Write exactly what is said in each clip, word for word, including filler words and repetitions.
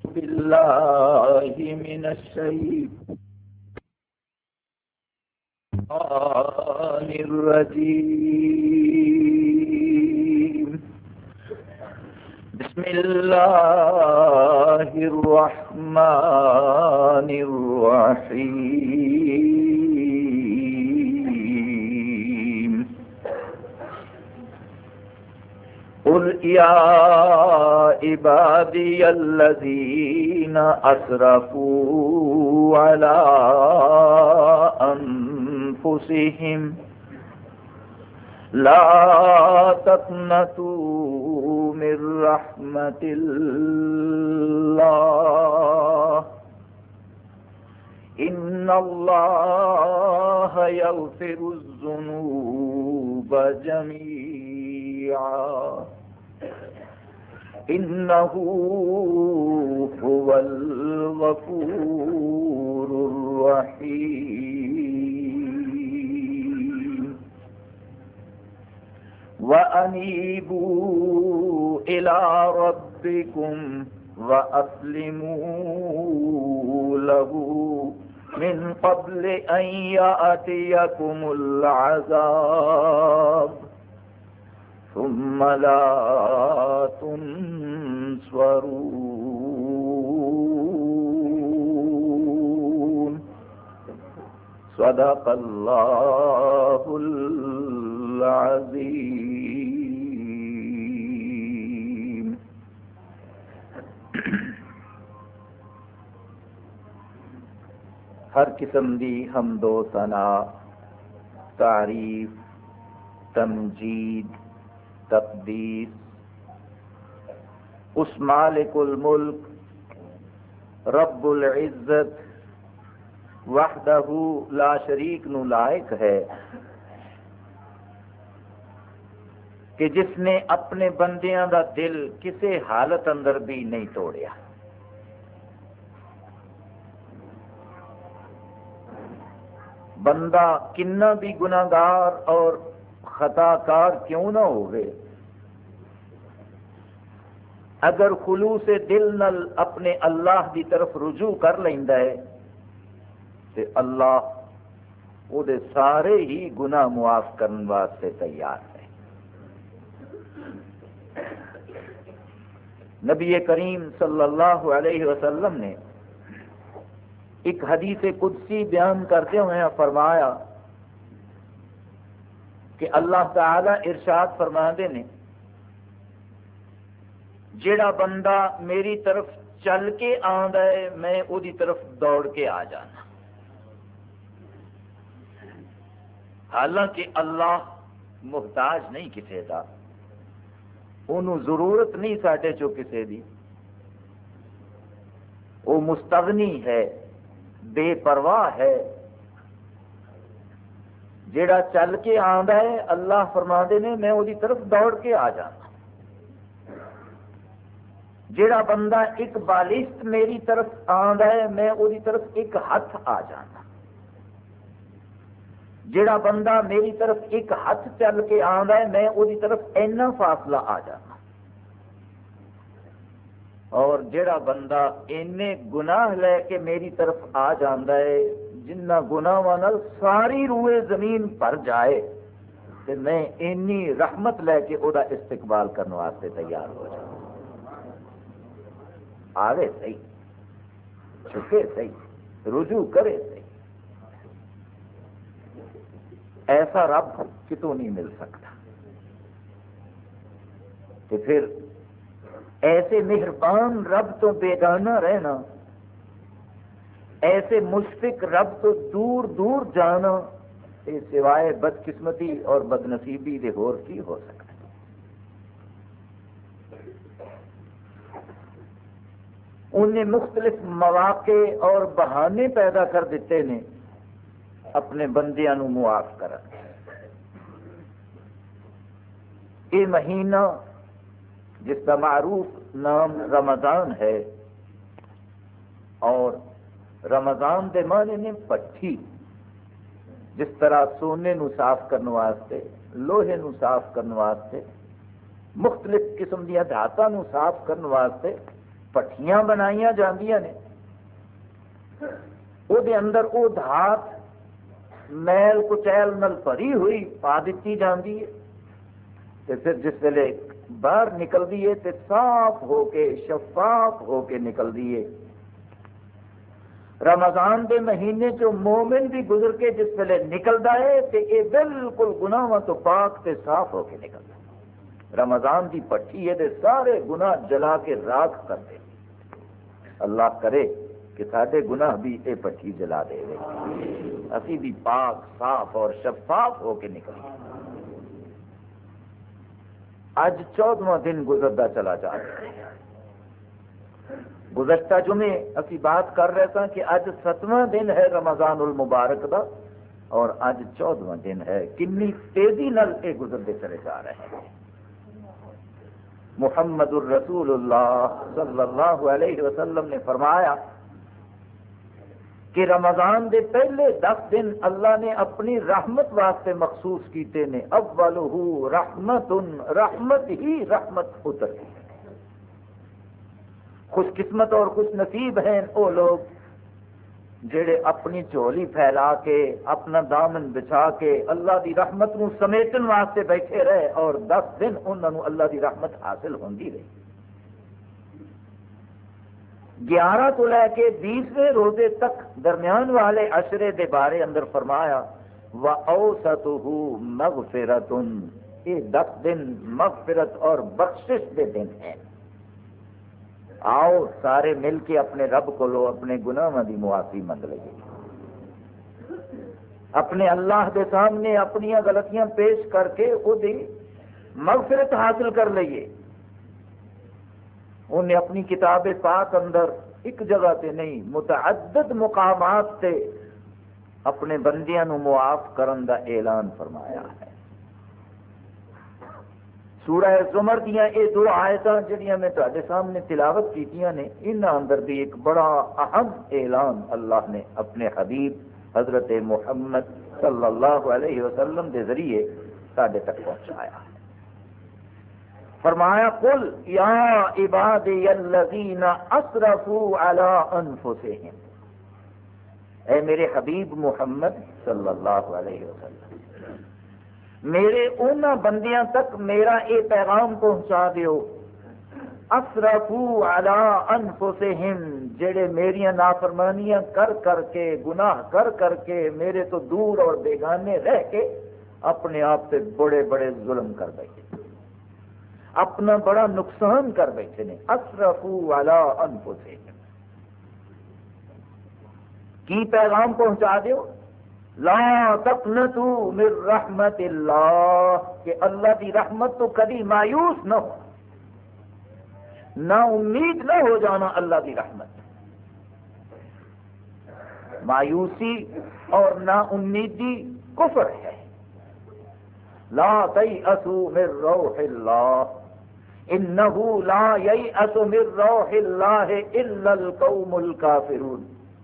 بالله من الشيطان الرجيم. بسم الله الرحمن الرحيم. قل يا عبادي الذين أسرفوا على أنفسهم لا تقنطوا من رحمة الله إن الله يغفر الذنوب جميعا إنه هو الغفور الرحيم. وأنيبوا إلى ربكم وأسلموا له من قبل أن يأتيكم العذاب ثم لا تنصرون. صدق اللہ العظیم. ہر قسم دی حمد و ثنا، تعریف، تمجید، تقدیس اس مالک الملک رب العزت وحدہ لا شریک نو لائق ہے کہ جس نے اپنے بندیاں دا دل کسے حالت اندر بھی نہیں توڑیا. بندہ کنا بھی گناہگار اور خطا کار کیوں نہ ہوئے، اگر خلوص دل نل اپنے اللہ دی طرف رجوع کر لیندا ہے تو اللہ وہ دے سارے ہی گناہ معاف کرنے واسطے تیار ہے. نبی کریم صلی اللہ علیہ وسلم نے ایک حدیث قدسی بیان کرتے ہوئے فرمایا کہ اللہ تعالی ارشاد فرماندے نے، جیڑا بندہ میری طرف چل کے آندا ہے میں او دی طرف دوڑ کے آ جانا. حالانکہ اللہ محتاج نہیں کسی دا، انہوں ضرورت نہیں ساڈے چو کسی دی، وہ مستغنی ہے، بے پرواہ ہے. جیڑا چل کے آندا ہے اللہ فرماندے نے میں وہ دی طرف دوڑ کے آ جانا. جیڑا بندہ ایک بالشت میری طرف آندا ہے میں وہ دی طرف ایک ہاتھ آ جانا. جیڑا بندہ میری طرف ایک ہاتھ چل کے آندا ہے میں وہ دی طرف اینا فاصلہ آ جانا. اور جیڑا بندہ اینے گناہ لے کے میری طرف آ جاندا ہے جنہ گناہاں نال ساری روئے زمین بھر جائے تے میں اینی رحمت لے کے او دا استقبال کرنے واسطے تیار ہو جاؤں. آوے صحیح، چھکے صحیح، رجوع کرے صحیح. ایسا رب کتوں نہیں مل سکتا. تو پھر ایسے مہربان رب تو بیگانہ رہنا، ایسے مشفق رب تو دور دور جانا، یہ سوائے بدقسمتی اور بدنصیبی دے ہور کی ہو سکتا. انہیں مختلف مواقع اور بہانے پیدا کر دیتے نے اپنے بندیاں نو معاف کرن. یہ مہینہ جس کا معروف نام رمضان ہے، اور رمضان دے معنی نے پٹھی، جس طرح سونے نو صاف کرنے واسطے، لوہے نو صاف کرنے واسطے، مختلف قسم دیا دھاتاں نو صاف کرنے واسطے پٹھیاں بنائیاں جاندیاں نے، او دے اندر او دھات میل کچیل نل بھری ہوئی پا دیتی جاندی ہے، تے پھر جس ویلے باہر نکلدی ہے تے صاف ہو کے شفاف ہو کے نکلدی ہے۔ رمضان دے مہینے چو مومن بھی گزر کے جس ویلے نکلدا ہے تے یہ بالکل گناہاں تو پاک تے صاف ہو کے نکلدا ہے۔ رمضان دی پٹھی ہے تے سارے گناہ جلا کے راکھ کر دے۔ اللہ کرے کہ سارے گناہ بھی یہ پٹھی جلا دے گے، اسی بھی پاک صاف اور شفاف ہو کے نکلیں۔ اج چودواں دن گزرتا چلا جا رہا ہے۔ گزشتہ جمعے اسی بات کر رہے تھا کہ اج ستواں دن ہے رمضان المبارک دا، اور اج چودواں دن ہے۔ کنی تیزی نال یہ گزرتے چلے جا رہے ہیں۔ محمد الرسول اللہ صلی اللہ علیہ وسلم نے فرمایا کہ رمضان دے پہلے دس دن اللہ نے اپنی رحمت واسطے مخصوص کیتے نے۔ اولہ رحمت، رحمت ہی رحمت اتر گئی۔ خوش قسمت اور خوش نصیب ہیں وہ لوگ جڑے اپنی جھولی پھیلا کے اپنا دامن بچھا کے اللہ دی رحمت نو سمیٹن واسطے بیٹھے رہے، اور دس دن انہوں نے اللہ دی رحمت حاصل ہوندی رہی۔ گیارہ تو لے کے بیسویں روزے تک درمیان والے عشرے دے بارے اندر فرمایا وَأَوْسَطُهُ مَغْفِرَةٌ، یہ دس دن مغفرت اور بخشش دے دن ہیں۔ آؤ سارے مل کے اپنے رب کو لو اپنے گناہاں دی معافی منگ لئیے، اپنے اللہ دے سامنے اپنی غلطیاں پیش کر کے وہ دی مغفرت حاصل کر لئیے۔ انہیں اپنی کتاب پاک اندر ایک جگہ تے نہیں متعدد مقامات تے اپنے بندیاں نو معاف کرن دا اعلان فرمایا ہے۔ سورہ زمر دیاں یہ دو آیتاں جڑیاں میں تہاڈے سامنے تلاوت کیتیاں نے، انہاں اندر بھی ایک بڑا اہم اعلان اللہ نے اپنے حبیب حضرت محمد صلی اللہ علیہ وسلم دے ذریعے ساڈے تک پہنچایا ہے۔ فرمایا قل یا عبادی الذین اسرفوا علی انفسہم، اے میرے حبیب محمد صلی اللہ علیہ وسلم، میرے انہاں بندیاں تک میرا اے پیغام پہنچا دیو، اسرفوا علی انفسہم، جڑے میریاں نافرمانیاں کر کر کے گناہ کر کر کے میرے تو دور اور بیگانے رہ کے اپنے آپ سے بڑے بڑے ظلم کر بیٹھے، اپنا بڑا نقصان کر بیٹھے نے۔ اسرفوا علی انفسہم، کی پیغام پہنچا دیو، لا تقنطوا من رحمت اللہ، کہ اللہ کی رحمت تو کبھی مایوس نہ ہو، نہ امید نہ ہو جانا اللہ کی رحمت۔ مایوسی اور نا امیدی کفر ہے۔ لا تیأسوا من روح اللہ انہ لا ییأس من روح اللہ الا القوم الکافرون۔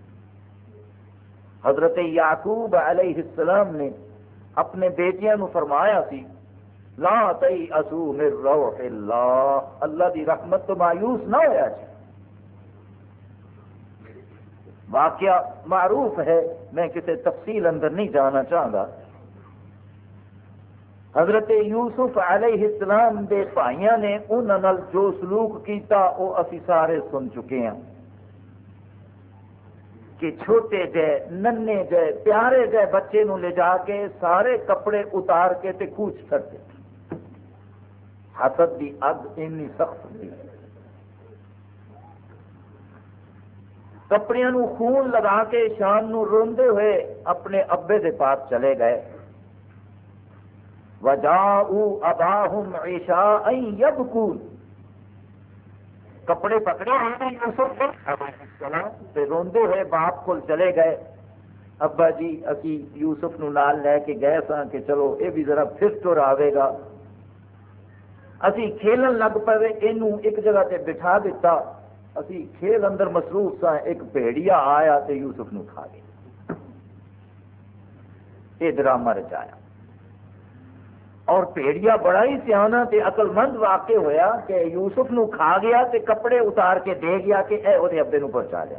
حضرت یعقوب علیہ السلام نے اپنے بیٹیاں نو فرمایا سی لا تیأسوا من روح اللہ، اللہ دی رحمت تو مایوس نہ ہویا جی۔ واقعہ معروف ہے، میں کسی تفصیل اندر نہیں جانا چاہتا۔ حضرت یوسف علیہ السلام دے بھائیاں نے انہاں نال جو سلوک کیتا وہ اسی سارے سن چکے ہیں کہ چھوٹے جے ننے جے پیارے جے بچے نو لے جا کے سارے کپڑے اتار کے تے کوچ کر دیتے۔ حسد دی اگ اتنی سخت تھی، کپڑیاں نو خون لگا کے شام نو روندے ہوئے اپنے ابے دے پاس چلے گئے۔ وَجَاءُوا أَبَاهُمْ عِشَاءً يَبْكُونَ، کپڑے پکڑے ہوئے یوسف علیہ السلام تے روندے ہوئے باپ کو چلے گئے۔ ابا جی اسی یوسف نو نال لے کے گئے ساں کہ چلو یہ بھی ذرا پھر ٹر آوے گا، اسی کھیلن لگ پے، اینو ایک جگہ تے بٹھا دیتا، اسی کھیل اندر مصروف ساں، ایک بھیڑیا آیا تے یوسف نو کھا گیا۔ یہ ڈرامہ رچایا۔ اور بھیڑیا بڑا ہی سیانا تے عقل مند واقع ہویا کہ یوسف نو کھا گیا تے کپڑے اتار کے دے گیا کہ اے وہ ابے نو پہنچا دیا.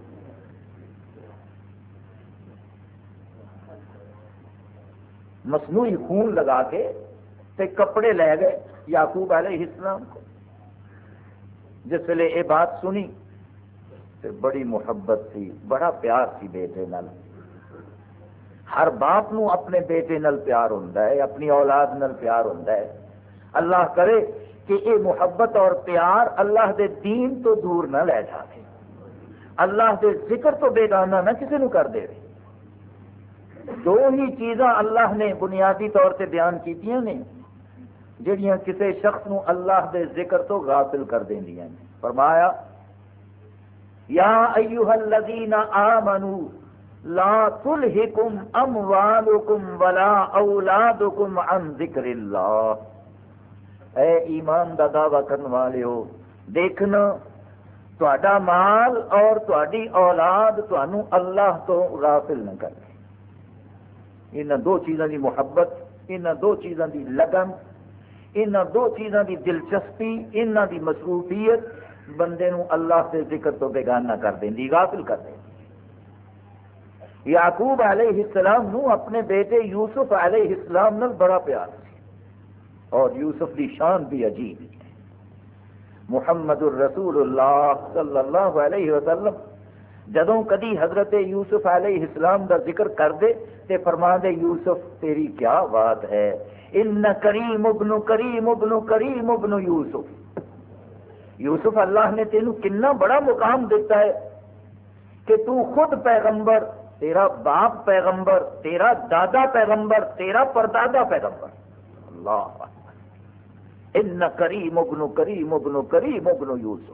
مصنوعی خون لگا کے تے کپڑے لے گئے یعقوب علیہ السلام کو. جس ویلے یہ بات سنی تے بڑی محبت سی، بڑا پیار سی بیٹے نال. ہر باپ نو اپنے بیٹے نال پیار ہوندا ہے، اپنی اولاد نال پیار ہوندا ہے. اللہ کرے کہ یہ محبت اور پیار اللہ دے دین تو دور نہ لے جائے، اللہ دے ذکر تو بیگانہ نہ کسی نو کر دے. دو ہی چیزاں اللہ نے بنیادی طور سے بیان کیتیاں نے جڑیاں کسی شخص نو اللہ دے ذکر تو غافل کر دیندیاں نے. فرمایا یا ایھا الذین آمنوا لا تلہکم اموالکم ولا اولادکم عن ذکر اللہ. اے ایمان دا دعویٰ کرنے والے ہو، دیکھنا تہاڈا مال اور تہاڈی اولاد تانوں اللہ تو غافل نہ کرے. ان دو چیزاں دی محبت، ان دو چیزاں دی لگن، ان دو چیزاں دی دلچسپی، ان دی مصروفیت بندے نو اللہ سے ذکر تو بیگانہ کر دیندی، غافل کر دیندی. یعقوب علیہ السلام نو اپنے بیٹے یوسف علیہ السلام نال بڑا پیار سی، اور یوسف دی شان بھی عجیب ہے. محمد الرسول اللہ صلی اللہ علیہ وسلم جدوں کدی حضرت یوسف علیہ السلام دا ذکر کر دے تے فرما دے یوسف تیری کیا بات ہے، ان کریم ابن کریم ابن کریم ابن یوسف. یوسف اللہ نے تینوں کنا بڑا مقام دیتا ہے کہ تو خود پیغمبر، تیرا باپ پیغمبر، تیرا دادا پیغمبر، تیرا پردادا پیغمبر. اللہ ان کریم ابن کریم ابن کریم ابن یوسف.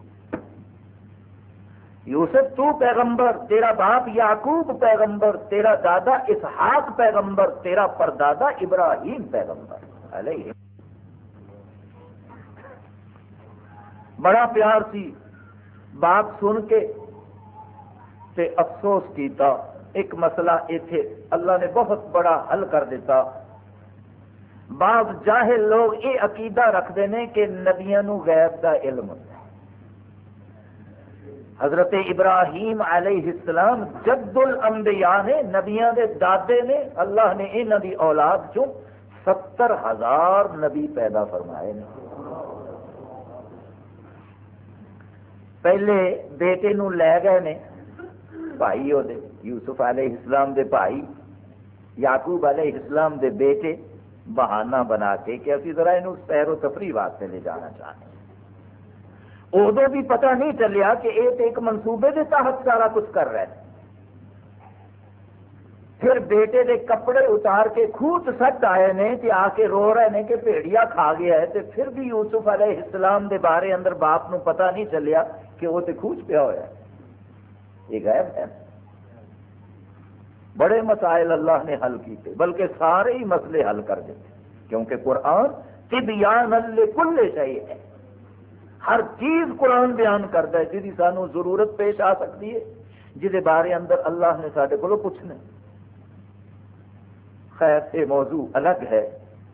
یوسف تو پیغمبر، تیرا باپ یعقوب پیغمبر، تیرا دادا اسحاق پیغمبر، تیرا پردادا ابراہیم پیغمبر علیہ. بڑا پیار سی. بات سن کے تے افسوس کیتا. ایک مسئلہ ایتھے اللہ نے بہت بڑا حل کر دیتا. بعض جاہل لوگ یہ عقیدہ رکھتے ہیں کہ نبیاں نو غیب دا علم ہوتا ہے. حضرت ابراہیم علیہ السلام جد الانبیاء نے، نبیاں دے دادے نے. اللہ نے انہاں دی اولاد چوں ستر ہزار نبی پیدا فرمائے نے. پہلے بیٹے نو لے گئے نے بھائی وہ یوسف علیہ السلام دے بھائی یعقوب علیہ السلام دے بیٹے، بہانہ بنا کے کہ اسی ذرا انہوں سیر و تفریح واسطے لے جانا چاہتے ہیں. ادو بھی پتہ نہیں چلیا کہ یہ تو ایک منصوبے کے تحت سارا کچھ کر رہے ہیں. پھر بیٹے دے کپڑے اتار کے خوہ سٹ آئے نے کہ آ کے رو رہے ہیں کہ بھیڑیا کھا گیا ہے. پھر بھی یوسف علیہ السلام دے بارے اندر باپ نو پتہ نہیں چلیا کہ وہ تو خوہ پیا ہوا ہے. یہ غیب ہے. بڑے مسائل اللہ نے حل کیتے، بلکہ سارے ہی مسئلے حل کر دیتے، کیونکہ قرآن تبیان لکل شیء ہے. ہر چیز قرآن بیان کرتا ہے جی سانو ضرورت پیش آ سکتی ہے، جہے بارے اندر اللہ نے سارے کو پوچھنا. خیر یہ موضوع الگ ہے.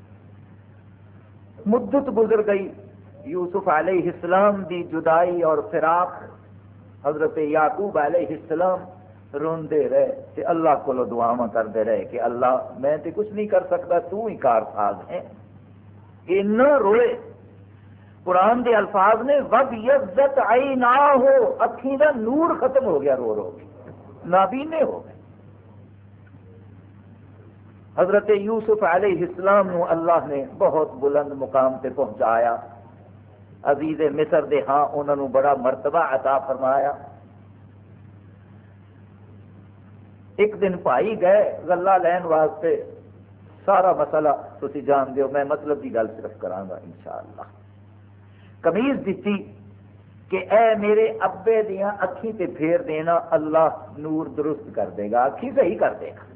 مدت گزر گئی، یوسف علیہ السلام دی جدائی اور فراق. حضرت یعقوب علیہ السلام روندے رہے کہ اللہ کو دعاواں کرتے رہے کہ اللہ میں تے کچھ نہیں کر سکتا، تو ہی کارساز ہے. اتنا روئے. قرآن دے الفاظ نے وَبْيَضَّتْ عَيْنَاهُ، اکھیں دا نور ختم ہو گیا، رو رو کے نابینے ہو گئے. حضرت یوسف علیہ السلام نو اللہ نے بہت بلند مقام تے پہنچایا. عزیز مصر دے ہاں انہوں نے بڑا مرتبہ عطا فرمایا. ایک دن بھائی گئے غلہ لین واسطے. سارا مسئلہ تسی جان دیو، میں مطلب کی گل صرف کراں گا انشاءاللہ. قمیض دیتی کہ اے میرے ابے دیاں اکھیں تے پھیر دینا، اللہ نور درست کر دے گا، اکھیں صحیح کر دے گا.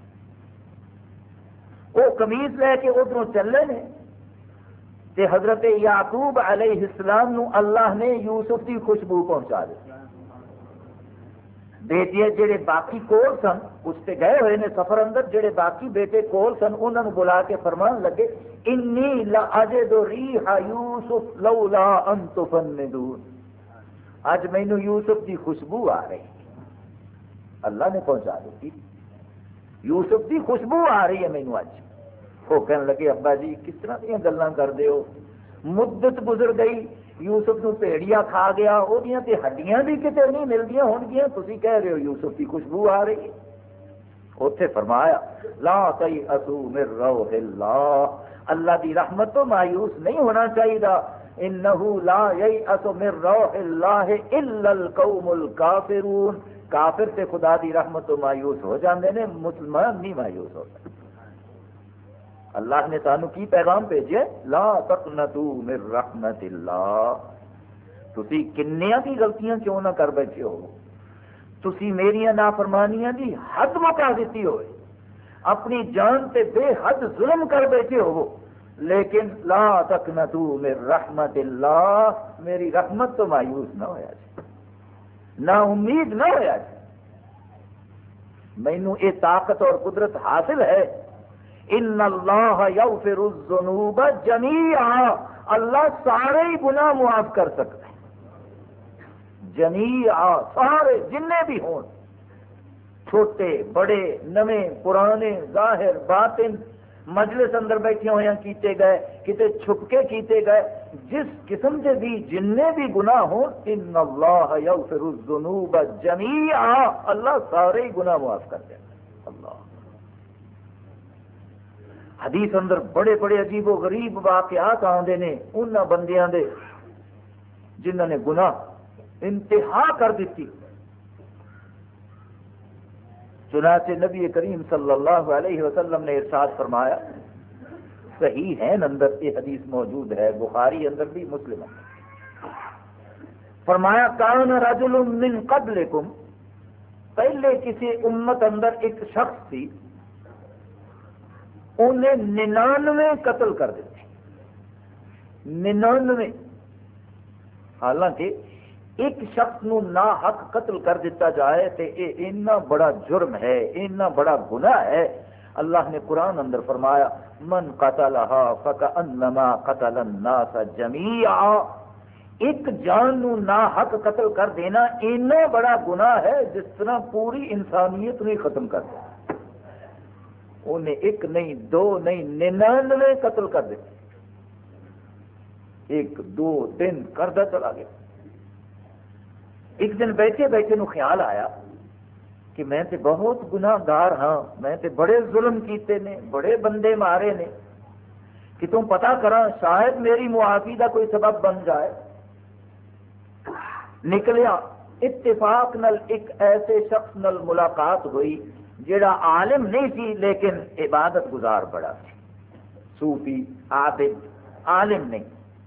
وہ قمیض لے کے ادھروں چلے نے تے حضرت یعقوب علیہ السلام نو اللہ نے یوسف کی خوشبو پہنچا دی. بیٹے جڑے باقی کول سن اس سے گئے ہوئے نے سفر اندر، جڑے باقی بیٹے کول سن انہوں نے بلا کے فرمان لگے انی لاجد ریح یوسف لولا ان تفندون، اج مینو یوسف کی خوشبو آ رہی، اللہ نے پہنچا دیتی، یوسف کی خوشبو آ رہی ہے مینو اج۔ وہ کہنے لگے ابا جی کس طرح دیا گلاں کرتے ہو، مدت گزر گئی، یوسف نو بھیڑیا کھا گیا، وہ ہڈیاں بھی کتنے نہیں ملدیاں ہونگیاں، تسی کہہ رہے ہو یوسف کی خوشبو آ رہی ہے۔ اوتھے فرمایا لا تیأسوا من روح اللہ، اللہ دی رحمت تو مایوس نہیں ہونا چاہیے، انہ لا ییأس من روح اللہ الا القوم الکافرون، کافر سے خدا دی رحمت تو مایوس ہو جاندے نے، مسلمان نہیں مایوس ہو سکتے۔ اللہ نے سانو کی پیغام بھیجے لا تقنطوا من رحمت اللہ، تسی کنیاں کی غلطیاں کیوں نہ کر بیٹھے ہو، تسی میریاں نافرمانیاں دی حد مکا دیتی ہوئے، اپنی جان تے بے حد ظلم کر بیٹھے ہو، لیکن لا تقنطوا من رحمت اللہ، میری رحمت تو مایوس نہ ہویا جی، نا امید نہ ہویا جی، مینوں یہ طاقت اور قدرت حاصل ہے، ان اللہ یغفر الذنوب جمیعا، اللہ سارے ہی گناہ معاف کر سکتا ہے، جمیعا سارے جننے بھی ہون، چھوٹے بڑے نویں پرانے ظاہر باطن، مجلس اندر بیٹھے ہوئے کیتے گئے، کتے چھپ کے کیتے گئے، جس قسم کے بھی جننے بھی گناہ ہوں، ان اللہ یغفر الذنوب جمیعا، اللہ سارے ہی گناہ معاف کر دے اللہ۔ حدیث اندر بڑے بڑے عجیب و غریب واقعات آتے ہیں ان بندیاں دے جنہوں نے گناہ انتہا کر دیتی، چنانچہ نبی کریم صلی اللہ علیہ وسلم نے ارشاد فرمایا، صحیح ہے اندر یہ حدیث موجود ہے، بخاری اندر بھی مسلم اندر، فرمایا کان رجل من قبلکم، پہلے کسی امت اندر ایک شخص تھی، انہیں ننانوے قتل کر دیتے، ننانوے، حالانکہ ایک شخص نو نا حق قتل کر دیتا جائے تو یہ اتنا بڑا جرم ہے، اتنا بڑا گناہ ہے، اللہ نے قرآن اندر فرمایا من قتلہا فکأنما قتل الناس جمیعا، ایک جان نو نا حق قتل کر دینا اتنا بڑا گناہ ہے جس طرح پوری انسانیت نے ختم کر دیا، انہیں ایک نہیں دو نہیں ننانوے قتل کر دیتے، ایک دو دن کردا چلا گیا۔ ایک دن بیٹھے بیٹھے نو خیال آیا کہ میں تے بہت گناہ گار ہاں، میں تے بڑے ظلم کیتے نے، بڑے بندے مارے نے، کہ تم پتہ کرا شاید میری معافی دا کوئی سبب بن جائے۔ نکلیا اتفاق نل ایک ایسے شخص نل ملاقات ہوئی جڑا عالم نہیں سی لیکن عبادت گزار بڑا سی، صوفی عابد، عالم نہیں،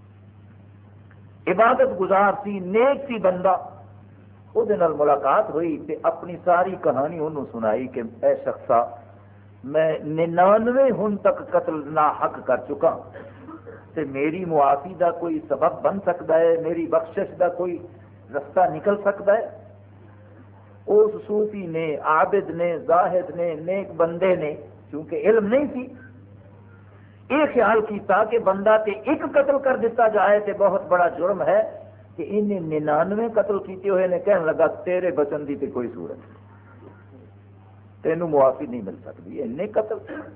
عبادت گزار سی، نیک سی بندہ، وہ ملاقات ہوئی تے اپنی ساری کہانی انہوں سنائی کہ اے شخصا میں ننانوے ہن تک قتل نا حق کر چکا تے میری معافی دا کوئی سبب بن سکتا ہے، میری بخشش دا کوئی رستہ نکل سکتا ہے؟ اس صوفی نے، عابد نے، زاہد نے، نیک بندے نے، چونکہ علم نہیں سی، یہ خیال کیتا کہ بندہ تے ایک قتل کر دیتا جائے تے بہت بڑا جرم ہے، کہ انہیں ننانوے قتل کیتے ہوئے نے کہنے لگا تیرے بچن دی تے کوئی صورت نہیں، تینوں معافی نہیں مل سکتی، انہیں قتل۔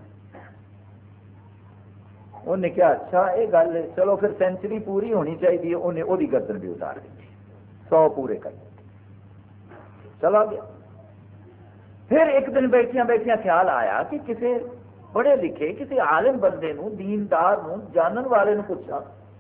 انہوں نے کہا اچھا یہ گل ہے، چلو پھر سینچری پوری ہونی چاہیے، انہیں وہ گردن بھی اتار دی، سو پورے کر دیتے، چلا گیا۔ پھر ایک دن بیٹھیاں بیٹھیاں خیال آیا کہ کسی پڑھے لکھے کسی عالم بندے نو، دیندار نو، جانن والے نو پوچھا،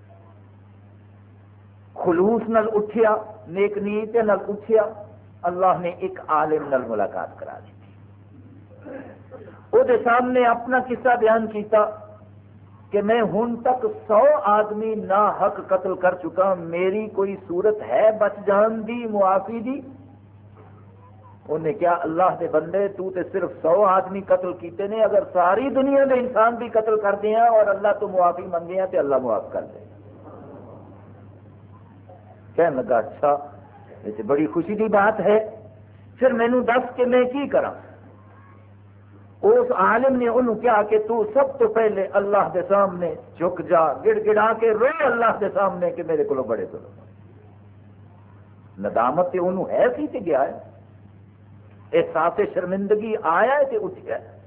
خلوص نل اٹھیا، نیک نیت نل اٹھیا، اللہ نے ایک عالم نل ملاقات کرا دی، وہ دے سامنے اپنا قصہ بیان کیتا کہ میں ہن تک سو آدمی نا حق قتل کر چکا، میری کوئی صورت ہے بچ جان دی، معافی دی؟ انہیں کیا اللہ دے بندے تو تے صرف سو آدمی قتل کیتے نے، اگر ساری دنیا دے انسان بھی قتل کر دیا اور اللہ تو معافی منگے تے اللہ معاف کر دے۔ کہنے لگا اچھا یہ بڑی خوشی کی بات ہے، پھر مینوں دس کہ میں کی کراں؟ اس عالم نے انہوں کہا کہ تو سب تو پہلے اللہ کے سامنے جھک جا، گڑ گڑا کے رو اللہ کے سامنے کہ میرے کو بڑے ظلم۔ ندامت تے انہوں ہے سی تے گیا ہے، احساس شرمندگی آیا ہے تے اٹھیا ہے۔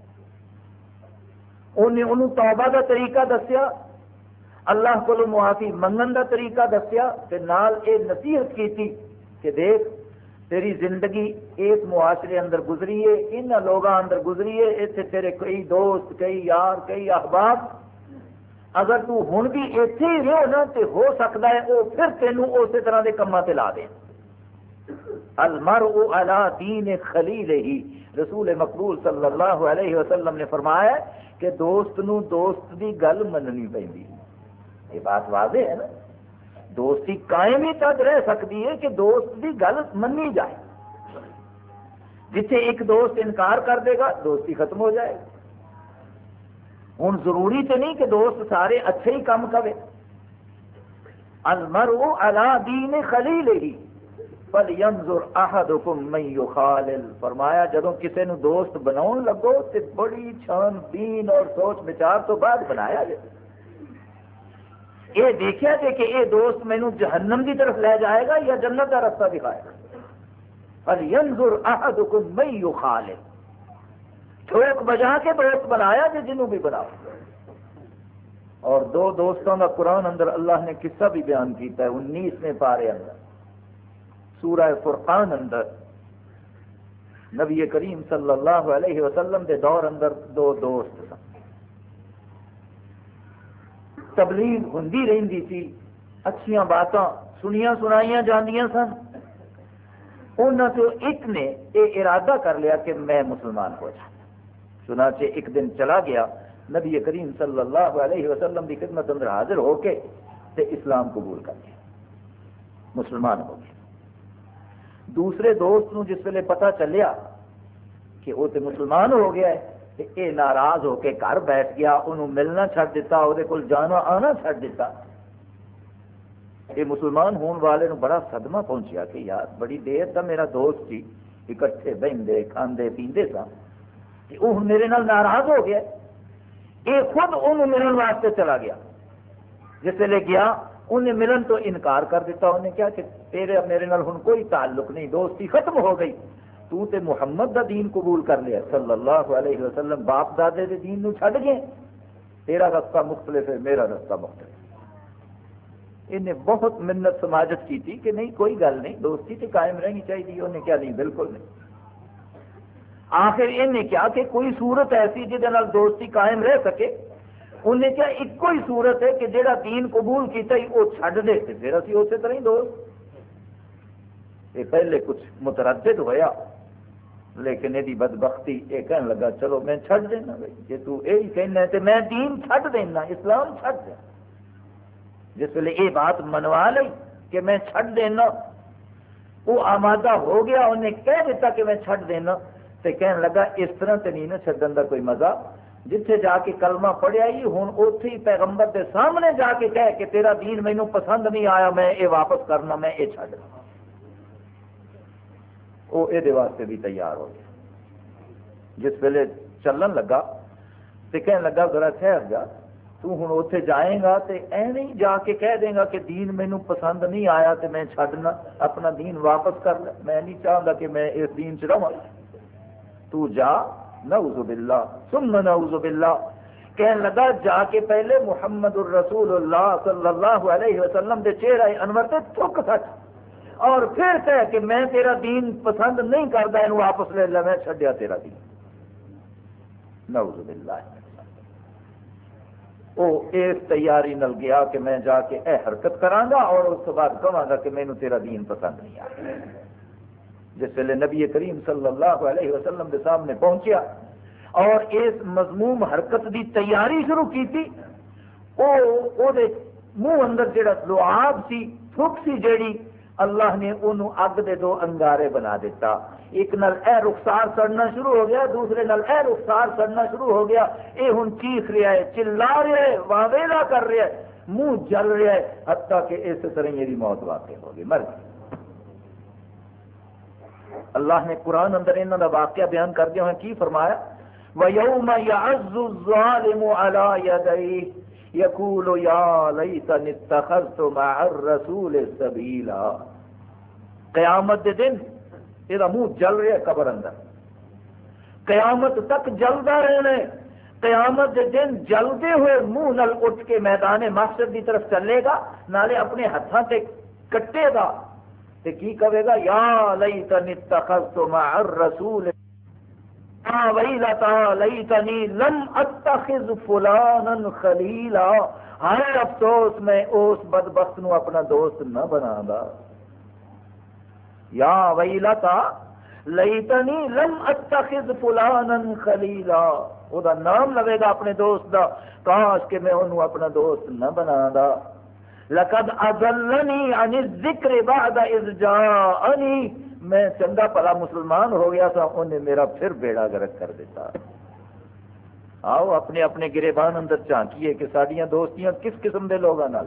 انہیں انہوں توبہ دا طریقہ دسیا، اللہ کو معافی منگن دا طریقہ دسیا، تے نال اے نصیحت کیتی کہ دیکھ تیری زندگی اس معاشرے اندر گزری ہے، ان لوگوں اندر گزری ہے، اتنے تیرے کئی دوست، کئی یار، کئی احباب، اگر تو ہن بھی ایتھے ہی رہو نا تے ہو سکتا ہے وہ پھر تینوں اسی طرح کے کاماں تے لا دیں۔ المرء علی دین خلیلہ، رسول مقبول صلی اللہ علیہ وسلم نے فرمایا کہ دوست نو دوست دی گل مننی پیندی۔ یہ بات واضح ہے نا، دوستی قائم ہی تک رہ سکتی ہے کہ دوست کی گل منی جائے۔ جتھے ایک دوست انکار کر دے گا دوستی ختم ہو جائے۔ ہوں ضروری تو نہیں کہ دوست سارے اچھے ہی کام کرے۔ المرء علی دین خلیلہ فلینظر احدکم من یخالل، فرمایا جدوں کسی نو دوست بناؤ لگو تے بڑی چھان بین اور سوچ بچار تو بعد بنایا جائے۔ یہ دیکھا جائے کہ یہ دوست مینو جہنم کی طرف لے جائے گا یا جنت کا رستہ دکھائے گا۔ فَلْيَنْظُرْ أَحَدُكُمْ مَن يُخَالِلْ، ٹھوک بجا کے دوست بنایا جی جنوں بھی بناؤ۔ اور دو دوستوں کا قرآن اندر اللہ نے قصہ بھی بیان کیتا ہے انیسویں پارے اندر، سورہ فرقان اندر۔ نبی کریم صلی اللہ علیہ وسلم کے دور اندر دو دوست سن، تبلیغ ہوندی رہندی سی، اچھیاں باتاں سنیاں سنائیاں جاندیاں سن۔ انہاں تو ایک نے یہ ارادہ کر لیا کہ میں مسلمان ہو جاؤں۔ چنانچہ ایک دن چلا گیا نبی کریم صلی اللہ علیہ وسلم کی خدمت اندر حاضر ہو کے تے اسلام قبول کر لیا، مسلمان ہو گیا۔ دوسرے دوست نو جس ویلے پتہ چلیا کہ وہ تے مسلمان ہو گیا ہے، یہ ناراض ہو کے گھر بیٹھ گیا، انہوں ملنا چھڑ دیتا، وہ کول جانا آنا چھڑ دیتا۔ یہ مسلمان ہون والے نو بڑا صدمہ پہنچیا کہ یار بڑی دیر تا میرا دوست سی، اکٹھے بہندے کھاندے پیندے سا، وہ میرے نال ناراض ہو گیا۔ یہ خود انہوں ملن واسطے چلا گیا، جس ویلے گیا انہیں ملن تو انکار کر دیتا۔ انہیں کہا کہ تیرے میرے نال ہن کوئی تعلق نہیں، دوستی ختم ہو گئی، تو تے محمد دا دین قبول کر لیا صلی اللہ علیہ وسلم، باپ دادے دے دین نو چھڈ گئے، تیرا رستہ مختلف ہے، میرا رستہ مختلف۔ انہیں بہت منت سماجت کی تھی کہ نہیں کوئی گل نہیں، دوستی تے قائم رہنی چاہیے۔ انہیں کیا نہیں، بالکل نہیں۔ آخر انہیں کیا کہ کوئی صورت ایسی جہدے نال دوستی قائم رہ سکے؟ انہیں کیا ایک کوئی صورت ہے کہ جہاں دین قبول کیتا ہی وہ چھڈ دے تے پھر اسی اسی طرح ہی دوست۔ یہ پہلے کچھ متردد ہویا، لیکن یہ بدبختی یہ کہنے لگا چلو میں چھڑ دینا، بھائی جی تو یہی کہنا ہے تو میں دین چھڑ دینا، اسلام چھڑ دینا۔ جس ویلے یہ بات منوا لی کہ میں چھڑ دینا، وہ آمادہ ہو گیا، انہیں کہہ دیتا کہ میں چھڑ دینا، تو کہنے لگا اس طرح تو نہیں نا چھڈن دا کوئی مزہ، جتھے جا کے کلمہ پڑھیا ہی ہوں اوتھے ہی پیغمبر کے سامنے جا کے کہہ کہ تیرا دین مینوں پسند نہیں آیا، میں یہ واپس کرنا، میں یہ چھڈ دینا۔ وہ یہ واسطے بھی تیار ہو گیا۔ جس ویلے چلن لگا تو کہنے لگا ذرا ٹھہر جا، تو ہوں اتنے جائے گا تو ایویں ہی جا کے کہہ دیں گا کہ دین مینوں پسند نہیں آیا تو میں چھڈنا، اپنا دین واپس کر لے، میں نہیں چاہتا کہ میں اس دین چ رہا۔ تو جا، نعوذ باللہ ثم نعوذ باللہ، کہنے لگا جا کے پہلے محمد الرسول اللہ صلی اللہ علیہ وسلم دے چہرہ انور تے تھک سٹ، اور پھر کہہ کہ میں تیرا دین پسند نہیں کرتا، انہوں واپس لے لے، میں چھڈیا تیرا دین۔ نعوذ باللہ۔ وہ اس تیاری نل گیا کہ میں جا کے اے حرکت کرانگا اور اس کے بعد کہاں گا کہ مینوں تیرا دین پسند نہیں آیا۔ جس ویلے نبی کریم صلی اللہ علیہ وسلم کے سامنے پہنچیا اور اس مضموم حرکت دی تیاری شروع کی تھی، وہ منہ اندر جڑا لعاب سی، تھک سی جیڑی، اللہ نے انہوں اگ دے دو انگارے بنا دیتا۔ ایک نال اے رخسار سڑنا شروع ہو گیا، دوسرے نال اے رخسار سڑنا شروع ہو گیا۔ اے ہن چیخ رہا ہے، چلا رہا ہے، واویلا کر رہا ہے، منہ جل رہا ہے، حتیٰ کہ اس طرح میری موت واقع ہو گئی، مر گئی۔ اللہ نے قرآن اندر انہوں کا واقعہ بیان کردے ہوئے کی فرمایا وَيَوْمَ يَعَزُّ الظَّالِمُ عَلَى يَدَيْهِ يَقُولُ يَا لَيْتَنِي اتَّخَذْتُ مَعَ الرَّسُولِ سَبِيلًا. قیامت دے دن یہ منہ جل رہا ہے قبر اندر، قیامت تک جلدا رہنا ہے. قیامت دے دن جلدے ہوئے منہ نال اٹھ کے میدان محشر دی طرف چلے گا، نالے اپنے ہاتھوں سے کٹے گا تے کی کہے گا یا لیتنی اتخذت مع الرسول یا ویلتا لیتنی لم اتخذ فلانا خلیلا. ہائے افسوس میں اس بدبخت نو اپنا دوست نہ بنا دا. یا ویلتا لیتنی لم اتخذ فلانا خلیلا، او دا نام لگے گا اپنے دوست دا، کاش کہ میں انہوں اپنا دوست نہ بنا دا. لقد اضلنی عن الذکر بعد اذ جاءنی، میں چنگا پلا مسلمان ہو گیا تھا، انہیں میرا پھر بیڑا گرک کر دیتا. آؤ اپنے اپنے گریبان اندر جھانکیے کہ ساڈیاں دوستیاں کس قسم دے لوگاں نال،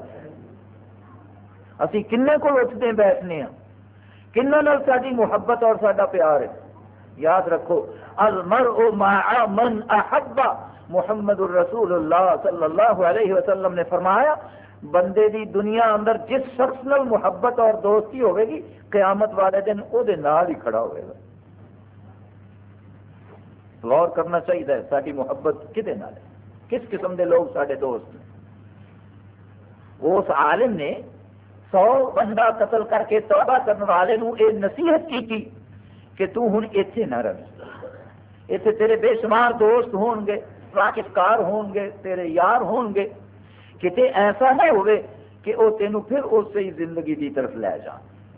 اسی کنے کول اٹھتے بیٹھنے ہیں، کنہ نال ساری محبت اور ساڈا پیار ہے. یاد رکھو المرء مع من احب. محمد الرسول اللہ صلی اللہ علیہ وسلم نے فرمایا بندے دی دنیا اندر جس شخص نال محبت اور دوستی ہوئے گی قیامت والے دن او دے نال ہی کھڑا ہوئے گا. غور کرنا چاہیے ساری محبت کدے نال ہے، کس قسم دے لوگ سارے دوست ہیں. اس عالم نے سو بندہ قتل کر کے توبہ کرنے والے نو اے نصیحت کی تھی کہ تو ہن ایتھے نہ رہ، ایتھے تیرے بے شمار دوست ہون گے، واقفکار ہون گے، تیرے یار ہون گے، کتے ایسا نہ ہوئے کہ وہ تینوں پھر اس سے زندگی دی طرف لے جان.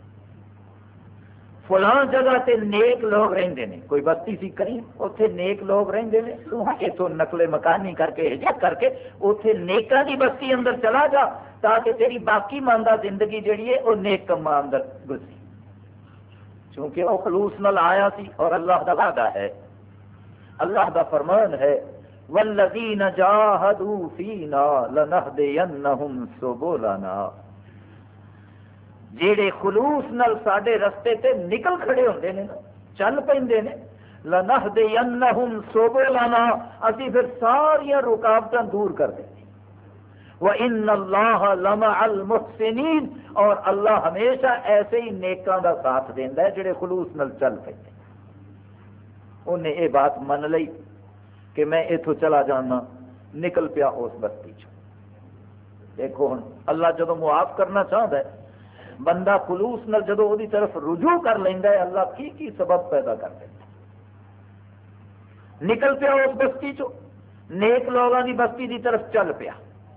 فلاں جگہ تے نیک لوگ رہندے نے، کوئی بستی سی کریم اوتھے نیک لوگ رہندے نے، تو اتوں نقل مکانی کر کے ہجرت کر کے اوتھے نیکاں دی بستی اندر چلا جا تاکہ تیری باقی ماندہ زندگی جڑی ہے وہ نیک کماں اندر گزری. چونکہ وہ خلوص نال آیا سی اور اللہ دا وعدہ ہے، اللہ دا فرمان ہے والذین جاہدوا فینا لنہدینہم سبلنا. جیڑے خلوص نال ساڈے رستے تے نکل کھڑے ہوندے نے، چل پیندے نے، لنہدینہم سبلنا، اسی پھر ساری رکاوٹاں دور کر دیں. وَإِنَّ اللَّهَ لَمَعَ الْمُحْسِنِينَ، اور اللہ ہمیشہ ایسے ہی نیکاں دا ساتھ دیندا ہے جڑے خلوص نال چل پیندے. انہیں یہ بات من لئی کہ میں اتوں چلا جانا، نکل پیا اس بستی چ. دیکھو ہن اللہ جدو معاف کرنا چاہتا ہے بندہ خلوص نال جدو وہ طرف رجوع کر لینا ہے، اللہ کی کی سبب پیدا کر دیتا. نکل پیا اس بستی چ، نیک لوگوں کی بستی کی طرف چل پیا.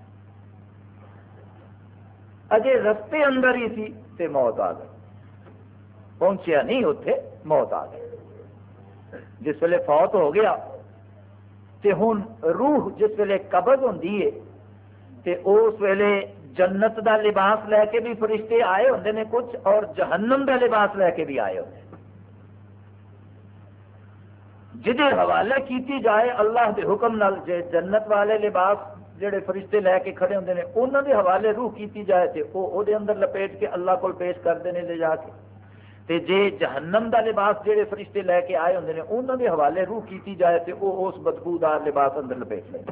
اجے رستے اندر ہی سی تے موت آ گئی، پہنچیا نہیں اتنے موت آ گئی. جس ویلے فوت ہو گیا تے ہن روح جس ویلے قبض ہوندی ہے تے اس ویلے جنت دا لباس لے کے بھی فرشتے آئے ہوندے نے کچھ، اور جہنم دا لباس لے کے بھی آئے ہوندے. جدے حوالے کیتی جائے اللہ دے حکم نال، جے جنت والے لباس جڑے فرشتے لے کے کھڑے ہوندے نے انہاں دے حوالے روح کیتی جائے تے او او دے اندر لپیٹ کے اللہ کول پیش کردے نے لے جا کے. تے جے جہنم دا لباس جڑے فرشتے لے کے آئے ہوندے نے انہاں دے حوالے روح کیتی جائے تے او اس بدبودار لباس اندر لپیٹ لے.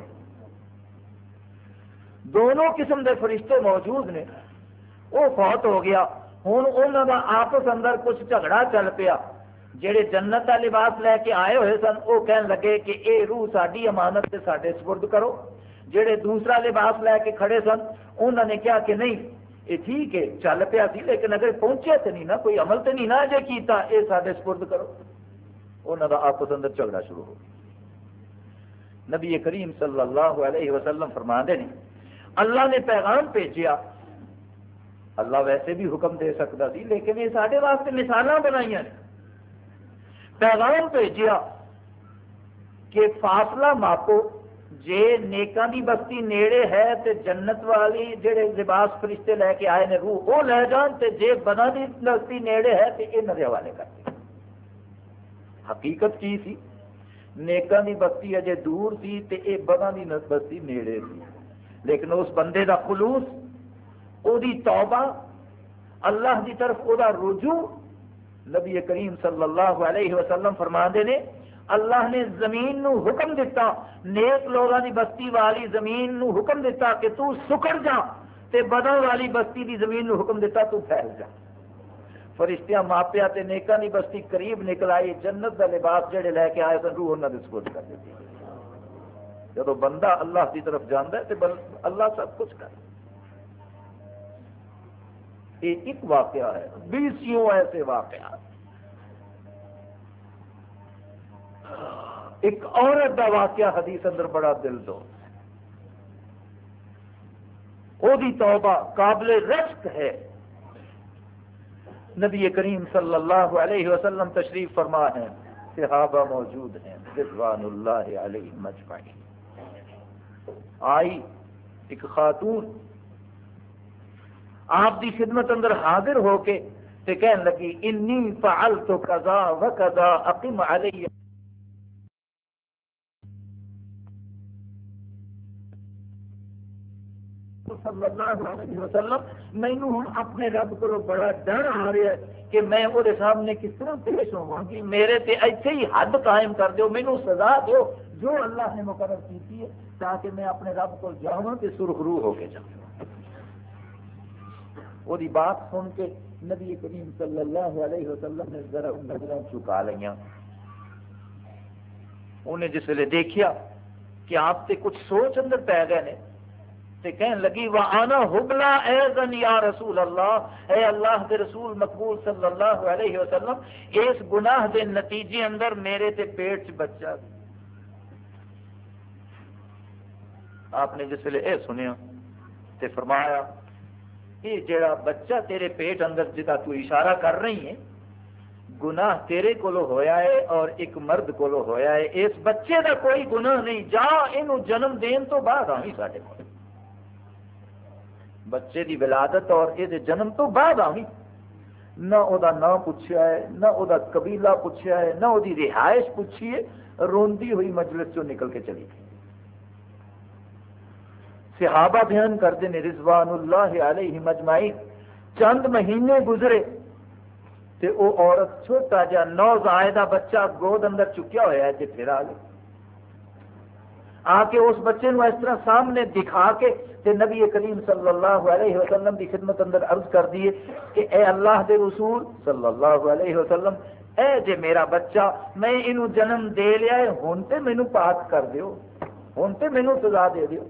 دونوں قسم دے فرشتے موجود نے. وہ فوت ہو گیا، ہن انہاں دا آپس اندر کچھ جھگڑا چل پیا. جڑے جنت دا لباس لے کے آئے ہوئے سن وہ کہن لگے کہ اے روح ساڈی امانت تے ساڈے سپرد کرو. جڑے دوسرا لباس لے کے کھڑے سن انہوں نے کہا کہ نہیں یہ ٹھیک ہے چل پیا سی لیکن اگر پہنچے تو نہیں نا، کوئی عمل تو نہیں نا جے کیتا، یہ ساڈے سپرد کرو. انہوں کا آپس اندر جھگڑا شروع ہو گیا. نبی کریم صلی اللہ علیہ وسلم فرماندے نے اللہ نے پیغام بھیجیا. اللہ ویسے بھی حکم دے سکتا سی لیکن یہ سارے واسطے مثالاں بنائیاں نے. پیغام بھیجیا کہ فاصلہ ماپو، جے نیکاں دی بستی نیڑے ہے تے جنت والی جڑے لباس فرشتے لے کے آئے نے روح وہ لے جان، تے جے بنا دی بستی نیڑے ہے تے انہاں دے حوالے کر دیں. حقیقت کی سی؟ نیکاں دی بستی اجے دور سی تے اے بنا دی بستی نیڑے سی. لیکن اس بندے دا خلوص، او دی توبہ، اللہ دی طرف او دا رجوع نبی کریم صلی اللہ علیہ وسلم فرماندے نے اللہ نے زمین نو حکم دیتا، نیک لوگوں کی بستی والی زمین نو حکم دیتا کہ تو سکڑ جا، تے بدن والی بستی دی زمین نو حکم دیتا تو پھیل جا۔ فرشتیاں ماپیا تے نیکاں دی بستی قریب نکل آئی، جنت دا لباس جڑے لے کے آئے سن روح انہاں دے سپرد کر دیتی۔ جدو بندہ اللہ کی طرف جاندا ہے تے اللہ سب کچھ کر۔ یہ ایک واقعہ ہے، بیسیوں ایسے واقعات۔ ایک عورت دا واقعہ حدیث اندر بڑا دل دو، وہ دی توبہ قابل رشک ہے۔ نبی کریم صلی اللہ علیہ وسلم تشریف فرما ہیں، صحابہ موجود ہیں رضوان اللہ علیہ مجمعین۔ آئی ایک خاتون آپ دی خدمت اندر حاضر ہو کے تے کہن لگی انی فعلت کذا و کذا اقم علی صلی اللہ علیہ وسلم، مینوں ہن اپنے رب کو بڑا ڈر آ رہا ہے کہ میں وہ سامنے کس طرح پیش ہوا گی، میرے تے ایسے ہی حد قائم کر دیو، مینوں سزا دیو جو اللہ نے مقرر کی ہے، تاکہ میں اپنے رب کو جاواں تے سرخ روح ہو کے جاواں۔ وہ دی بات سن کے نبی کریم صلی اللہ علیہ وسلم نے ذرا نظریں چکا لیاں۔ انہیں جس ویلے دیکھیا کہ آپ تے کچھ سوچ اندر پی گئے نے تے کہن لگی وَأَنَا حُبْلَا اَيْضًا یا رسول اللہ، اے اللہ کے رسول مقبول صلی اللہ علیہ وسلم، اس گناہ دے نتیجے اندر میرے تے پیٹ چ بچہ۔ آپ نے جس ویلے اے سنیا تے فرمایا یہ جڑا بچہ تیرے پیٹ اندر جدا تو اشارہ کر رہی ہے، گناہ تیرے کولو ہویا ہے اور ایک مرد کولو ہویا ہے، اس بچے دا کوئی گناہ نہیں، جا اینو جنم دین تو بعد آویں ساڈے کول، بچے دی ولادت اور یہ جنم تو بعد آویں، نہ او دا نام پوچھیا ہے، نہ او دا قبیلہ پوچھیا ہے، نہ او دی رہائش پوچھی ہے، روندی ہوئی مجلس چوں نکل کے چلی گئی۔ صحابہ بیان کرتے ہیں رضوان اللہ علیہ مجمعین، چند مہینے گزرے تے او عورت چھوٹا جا نوزائیدہ بچہ گود اندر چکیا ہوا ہے تے پھر آ گئی، آ کے اس بچے نو اس طرح سامنے دکھا کے تے نبی کریم صلی اللہ علیہ وسلم کی خدمت اندر عرض کر دیے کہ اے اللہ دے رسول صلی اللہ علیہ وسلم، اے جے میرا بچہ میں انہوں جنم دے لیا ہے، ہن تے مینوں پاک کر دیو، ہن تے مینوں سزا دے دیو۔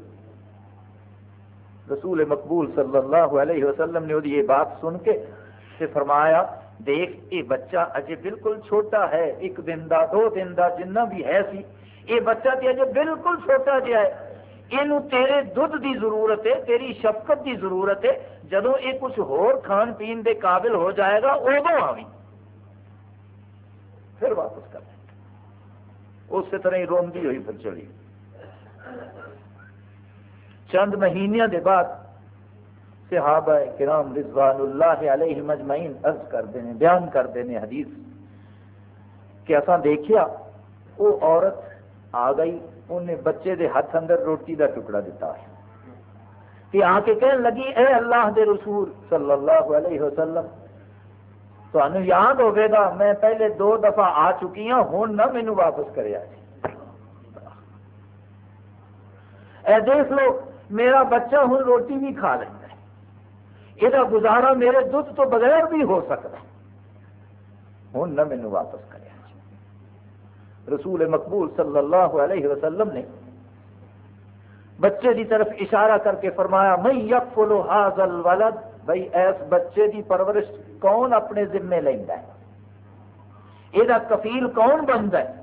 رسول مقبول صلی اللہ علیہ وسلم نے یہ بات سن کے سے فرمایا دیکھ یہ بچہ اجے بالکل چھوٹا ہے، ایک دن دا دو دن دا جنہ بھی ہے سی، یہ بچہ تے اجے بالکل چھوٹا جہا ہے، اینو تیرے دودھ دی ضرورت ہے، تیری شفقت دی ضرورت ہے، جدوں یہ کچھ ہور کھان پین دے قابل ہو جائے گا ادوں آویں پھر واپس کر دیں۔ اسی طرح ہی روندی ہوئی پھر چلی۔ چند مہینوں کے بعد صحابہ کرام رضوان اللہ علیہ مجمعین عرض کرتے ہیں، بیان کرتے ہیں حدیث کہ اساں دیکھیا وہ عورت آ گئی، انہیں بچے دے ہاتھ اندر روٹی دا ٹکڑا دیتا ہے کہ آ کے کہنے لگی اے اللہ دے رسول صلی اللہ علیہ وسلم، تو انہوں یاد ہوگے گا میں پہلے دو دفعہ آ چکی ہوں، ہون نہ مینوں واپس کریا جی۔ اے دیکھ لو میرا بچہ ہوں روٹی بھی کھا لینا ہے، یہ گزارا میرے دودھ تو بغیر بھی ہو سکتا ہے، ہوں نہ مینوں واپس کریا جی۔ رسول مقبول صلی اللہ علیہ وسلم نے بچے دی طرف اشارہ کر کے فرمایا من یکفل ھذا الولد، بھائی ایس بچے دی پرورش کون اپنے ذمے لیندا ہے، یہ کفیل کون بنتا ہے؟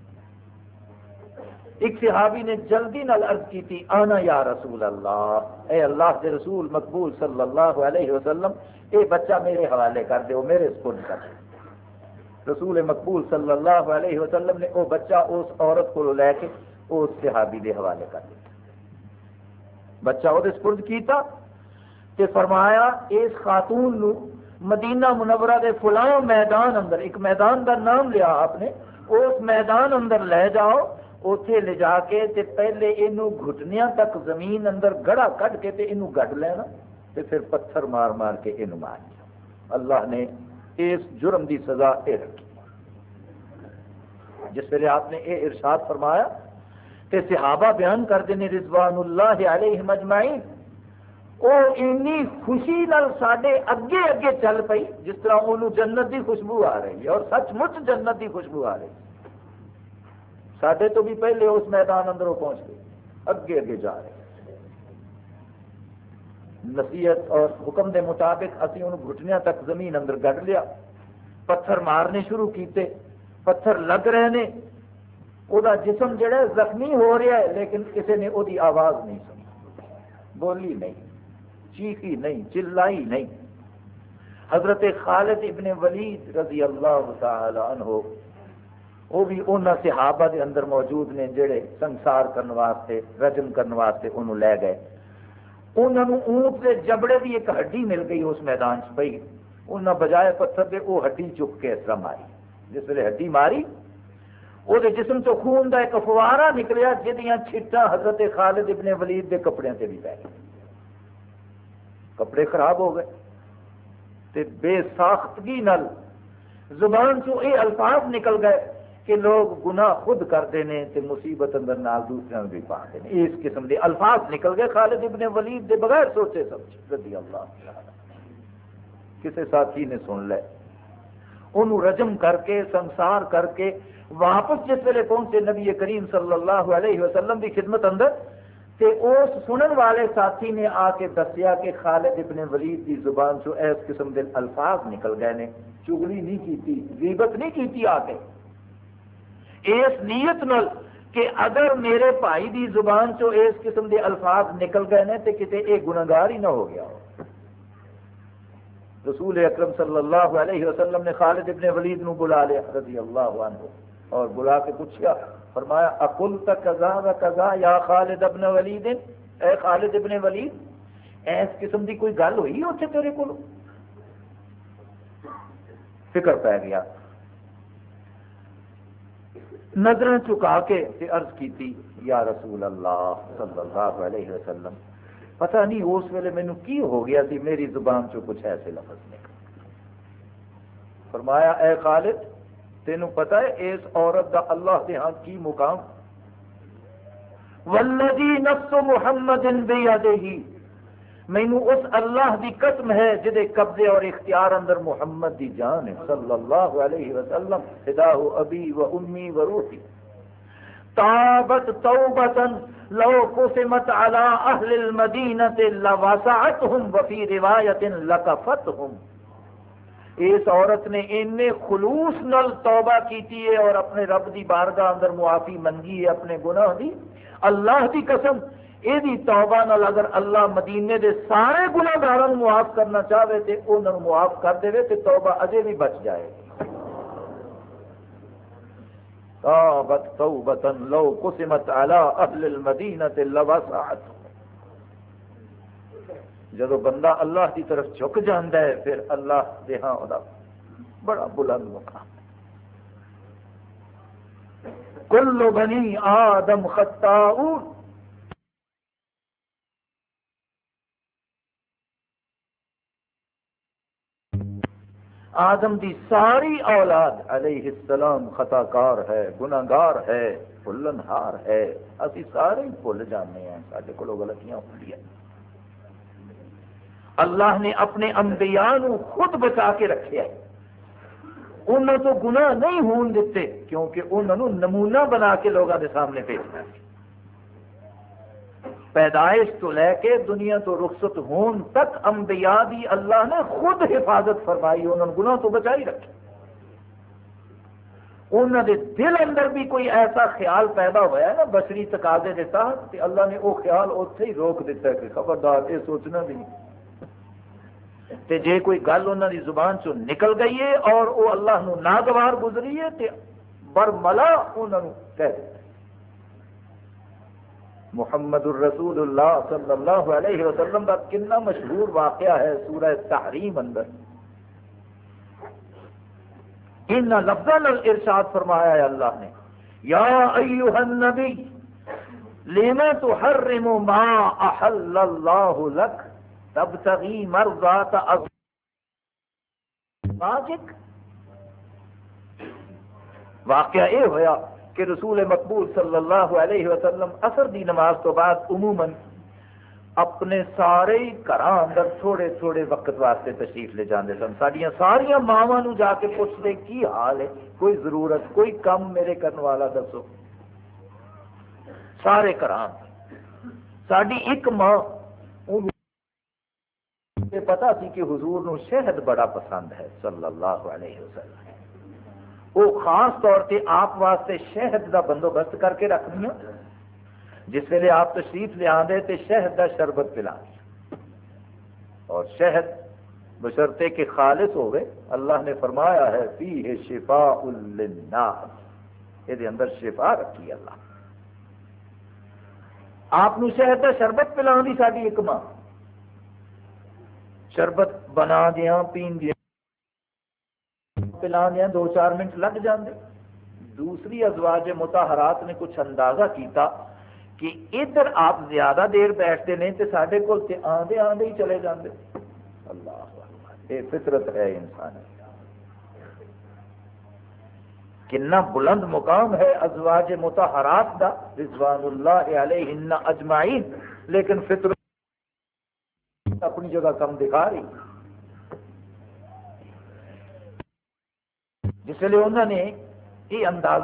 ایک صحابی نے جلدی نال عرض کی تھی آنا یا رسول اللہ، اے اللہ کے رسول مقبول صلی اللہ علیہ وسلم، اے بچہ میرے حوالے کر دو، میرے سپرد کر دو۔ رسول مقبول صلی اللہ علیہ وسلم نے وہ بچہ اس عورت کو لے کے اس صحابی دے حوالے کر دیا، بچہ وہ سپرد کیتا تے فرمایا اس خاتون نو مدینہ منورہ دے فلاں میدان اندر، ایک میدان کا نام لیا آپ نے، اس میدان اندر لے جاؤ، اوتھے لے جا کے تے پہلے اینو گھٹنیاں تک زمین اندر گڑا کٹ کے تے اینو گڈ لینا تے پھر پتھر مار مار کے اینو مار دیا۔ اللہ نے اس جرم دی سزا اے رکھی۔ جس ویلے آپ نے اے ارشاد فرمایا تے صحابہ بیان کرتے ہیں رضوان اللہ علیہم اجمعین، وہ اینی خوشی نال ساڈے اگے اگے چل پئی جس طرح انہوں جنت دی خوشبو آ رہی ہے، اور سچ مچ جنت دی خوشبو آ رہی ساڈے تو بھی پہلے اس میدان اندروں پہنچ گئے، اگے اگے جا رہے۔ نصیحت اور حکم دے مطابق اسی انہوں گھٹنیاں تک زمین اندر گڈ لیا، پتھر مارنے شروع کیتے، پتھر لگ رہے نے، وہ جسم جڑا ہے زخمی ہو رہا ہے، لیکن کسی نے وہ آواز نہیں سنی، بولی نہیں، چیخی نہیں، چلائی نہیں۔ حضرت خالد ابن ولید رضی اللہ تعالی عنہ وہ بھی انہاں صحابہ دے اندر موجود نے جڑے سنسار کرنے واسطے، رجم کرنے واسطے انہوں لے گئے۔ انہوں نے اونٹ کے جبڑے کی ایک ہڈی مل گئی اس میدان چ پئی، انہوں بجائے پتھر دے وہ ہڈی چک کے اس طرح ماری۔ جس ویلے ہڈی ماری وہ جسم چ خون کا ایک فوارہ نکلیا جہاں چھٹاں حضرت خالد ابن ولید کے کپڑے سے بھی پی گئے، کپڑے خراب ہو گئے تے بے ساختگی نال زبان چو یہ الفاظ نکل گئے کہ لوگ گناہ خود کرتے ہیں تے مصیبت اندر نال دوسرے بھی پاتے ہیں، اس قسم کے الفاظ نکل گئے خالد ابن ولید دے بغیر سوچے سمجھے رضی اللہ۔ کسی ساتھی نے سن لے، انہوں رجم کر کے سنسار کر کے واپس جس ویلے پہنچے نبی کریم صلی اللہ علیہ وسلم کی خدمت اندر، تے اس سنن والے ساتھی نے آ کے دسیا کہ خالد ابن ولید کی زبان چو اس قسم کے الفاظ نکل گئے نے، چگلی نہیں کیتی، غیبت نہیں کیتی، آ کے اس نیت نال کہ اگر میرے بھائی دی زبان چو اس قسم کے الفاظ نکل گئے نے تے کتے یہ گناہگار ہی نہ ہو گیا ہو۔ رسول اکرم صلی اللہ علیہ وسلم نے خالد ابن ولید نو بلا لیا رضی اللہ عنہ، اور بلا کے پوچھا، فرمایا اقلت کذا و کذا یا خالد ابن ولید، اے خالد ابن ولید اس قسم دی کوئی گل ہوئی اتنے تیرے کو؟ فکر پی گیا، نظریں چکا کے عرض کی یا رسول اللہ صلی اللہ علیہ وسلم، پتہ نہیں اس ویلے مینوں کی ہو گیا تھی، میری زبان چو کچھ ایسے لفظ نکل۔ فرمایا اے خالد تینوں پتہ ہے اس عورت دا اللہ کے ہاں کی مقام؟ والذی نفس محمد بیدہ، مینوں اس اللہ دی قسم ہے جدے قبضے اور اختیار اندر محمد دی جان ہے صلی اللہ علیہ وسلم، فداہ ابی و امی و روحی، تابت توبتا لو قسمت علی اہل المدینہ لوسعتہم وفی روایت لکفتہم۔ اس عورت نے انے خلوص نال توبہ کیتی ہے اور اپنے رب دی بارگاہ اندر معافی منگی ہے اپنے گناہ دی، اللہ دی قسم یہ توبہ نال اگر اللہ مدینے دے سارے گناہگاراں معاف کرنا چاہے تے انہاں نوں معاف کر دے تے توبہ اجے بھی بچ جائے گی۔ تابت توبتا لو قسمت علی اہل المدینہ لوسعتہم۔ جدو بندہ اللہ کی طرف جھک جاندہ ہے پھر اللہ دے ہاں دا بڑا بلند مقام۔ کل بنی آدم خطاؤون، آدم دی ساری اولاد علیہ السلام خطا کار ہے، گناہگار ہے، بھلن ہار ہے، اسی سارے بھول جانے ہیں، سارے کو غلطیاں ہوندیاں۔ اللہ نے اپنے انبیاء نو خود بچا کے رکھے، انہوں تو گناہ نہیں ہون دیتے کیونکہ انہوں نمونہ بنا کے لوگوں کے سامنے بھیجنا۔ پیدائش تو لے کے دنیا تو رخصت ہون تک انبیاء دی اللہ نے خود حفاظت فرمائی، انہوں نے گناہ تو بچائی رکھے۔ انہوں نے دل اندر بھی کوئی ایسا خیال پیدا ہوا ہے نا بشری تقاضے کے تحت، کہ اللہ نے وہ خیال اتنے ہی روک دیتا ہے کہ خبردار یہ سوچنا بھی نہیں، تے جے کوئی گل انہوں دی زبان چو نکل گئی ہے اور وہ اللہ نو ناگوار گزری ہے تے برملا انہوں نے کہہ دیتا۔ محمد الرسول اللہ صلی اللہ علیہ وسلم کا کتنا مشہور واقعہ ہے سورہ تحریم اندر، ان لفظاں ارشاد فرمایا ہے اللہ نے، یا ایھا النبی لم تحرم ما احل اللہ لک تبتغی مرضات ازواجک۔ واجب واقعہ یہ ہوا کہ رسول مقبول صلی اللہ علیہ وسلم اثر دی نماز تو بعد عموماً اپنے سارے گھر اندر تھوڑے تھوڑے وقت واسطے تشریف لے جاندے سن. ساڈیاں ساریاں ماواں نو جا کے پوچھتے کی حال ہے, کوئی ضرورت کوئی کم میرے کرنے والا دسو. سارے گھر ساری ایک ماں پتا سی کہ حضور نو شہد بڑا پسند ہے صلی اللہ علیہ وسلم. وہ خاص طور پہ آپ واسطے شہد دا بندوبست کر کے رکھ دیا. جس ویلے آپ تشریف لے آندے تے شہد دا شربت پلا دیا, اور شہد بشرطے کہ خالص ہوئے. اللہ نے فرمایا ہے فیہ شفاء للناس, یہ اندر شفا رکھی اللہ. آپ نو شہد دا شربت پلا دی ساری ایک ماں, شربت بنا دیا پین دیا پلا دیا دو چار منٹ لگ جاندے. دوسری ازواج مطہرات نے کچھ اندازہ کیتا کہ ادھر آپ زیادہ دیر بیٹھتے نہیں تو سارے کو آندے آندے ہی چلے جاندے. اللہ یہ فطرت ہے انسان. کتنا بلند مقام ہے ازواج مطہرات دا رضوان اللہ علیہن اجمعین, لیکن فطرت اپنی جگہ کم دکھا رہی. جس لیے انہوں نے یہ اندازہ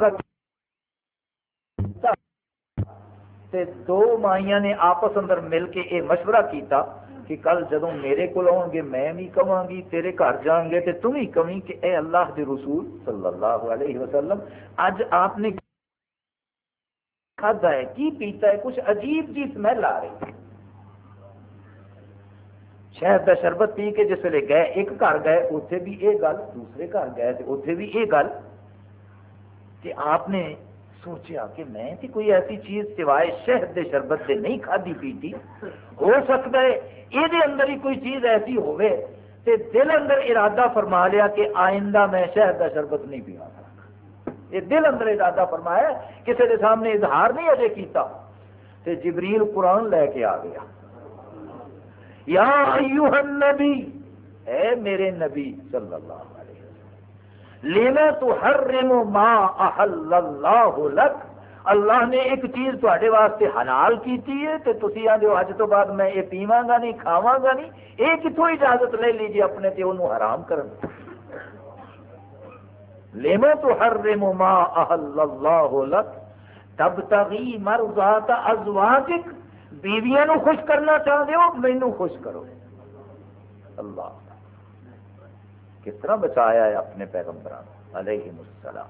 کیا تے دو مائیاں نے آپس اندر مل کے یہ مشورہ کیتا کہ کل جدوں میرے کو آؤ گے میں بھی کہاں گی, تیرے گھر جان گے تے تم ہی کہیں کہ اے اللہ دے رسول صلی اللہ علیہ وسلم اج آپ نے کھادا ہے کی پیتا ہے, کچھ عجیب جی سمیل آ رہی. شہد کا شربت پی کے جس ویلے گئے ایک گھر گئے اتنے بھی یہ گل, دوسرے گھر گئے تو اتنے بھی یہ گل کہ آپ نے سوچا کہ میں تو کوئی ایسی چیز سوائے شہد کے شربت سے نہیں کھادی پیتی. ہو سکتا ہے یہ اندر ہی کوئی چیز ایسی ہوئے تے دل اندر ارادہ فرما لیا کہ آئندہ میں شہد کا شربت نہیں پیوا. یہ دل اندر ارادہ فرمایا, کسی کے سامنے اظہار نہیں اجے کیتا. تے جبریل قرآن لے کے آ گیا, یا ایوہ النبی, اے میرے نبی صلی اللہ علیہ وسلم, لیما تحرم ما احل اللہ لک, اللہ نے ایک چیز تواڈے واسطے حلال کیتی ہے تے تسی آندے ہو اج تو بعد میں یہ پیواں گا نہیں کھاواں گا نہیں. یہ کتوں اجازت لے لیجیے اپنے تے انہوں حرام کرن. لیما تحرم ما احل اللہ لک تبتغی مرضات ازواجک, بیویاں نو خوش کرنا چاہتے ہو مینو خوش کرو. اللہ کس طرح بچایا ہے اپنے پیغمبران علیہ السلام.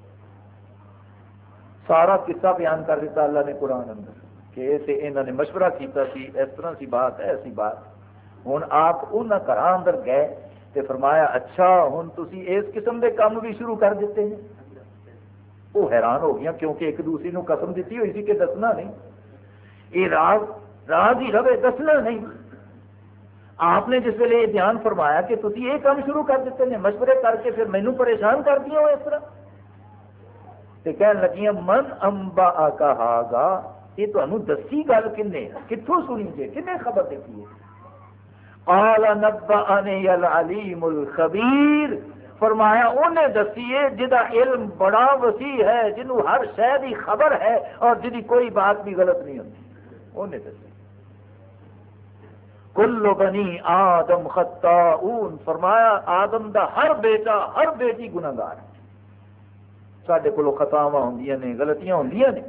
سارا قصہ بیان کر دیتا اللہ نے قرآن اندر کہ انہوں نے مشورہ کیتا سی, اس طرح سی بات ہے ایسی بات. ہوں آپ ان گھر اندر گئے تے فرمایا اچھا ہوں تسی اس قسم دے کام بھی شروع کر دیتے ہیں. وہ حیران ہو گیا کیونکہ ایک دوسری نو قسم دیتی ہوئی سی کہ دسنا نہیں, یہ راز راز ہی رہے دسنا نہیں. آپ نے جس ویلے یہ بیان فرمایا کہ تسی یہ کام شروع کر دیتے ہیں مشورے کر کے پھر مینو پریشان کر دیا ہو اس طرح, تے کہن لگیاں من انبا کہا, یہ تمہیں دسی گل کنے کتوں سنی جے کنے خبر دیتی ہے. قال نبأنی العلیم الخبیر, فرمایا انہیں دسیے جدا علم بڑا وسیع ہے, جنہوں ہر شے دی خبر ہے اور جدی کوئی بات بھی غلط نہیں ہوتی. انہیں دسیے کل بنی آدم خطاؤن, فرمایا آدم دا ہر بیٹا ہر بیٹی گناہگار ہے. سارے کو خطاواں ہوندیاں نے, غلطیاں ہوندیاں نے.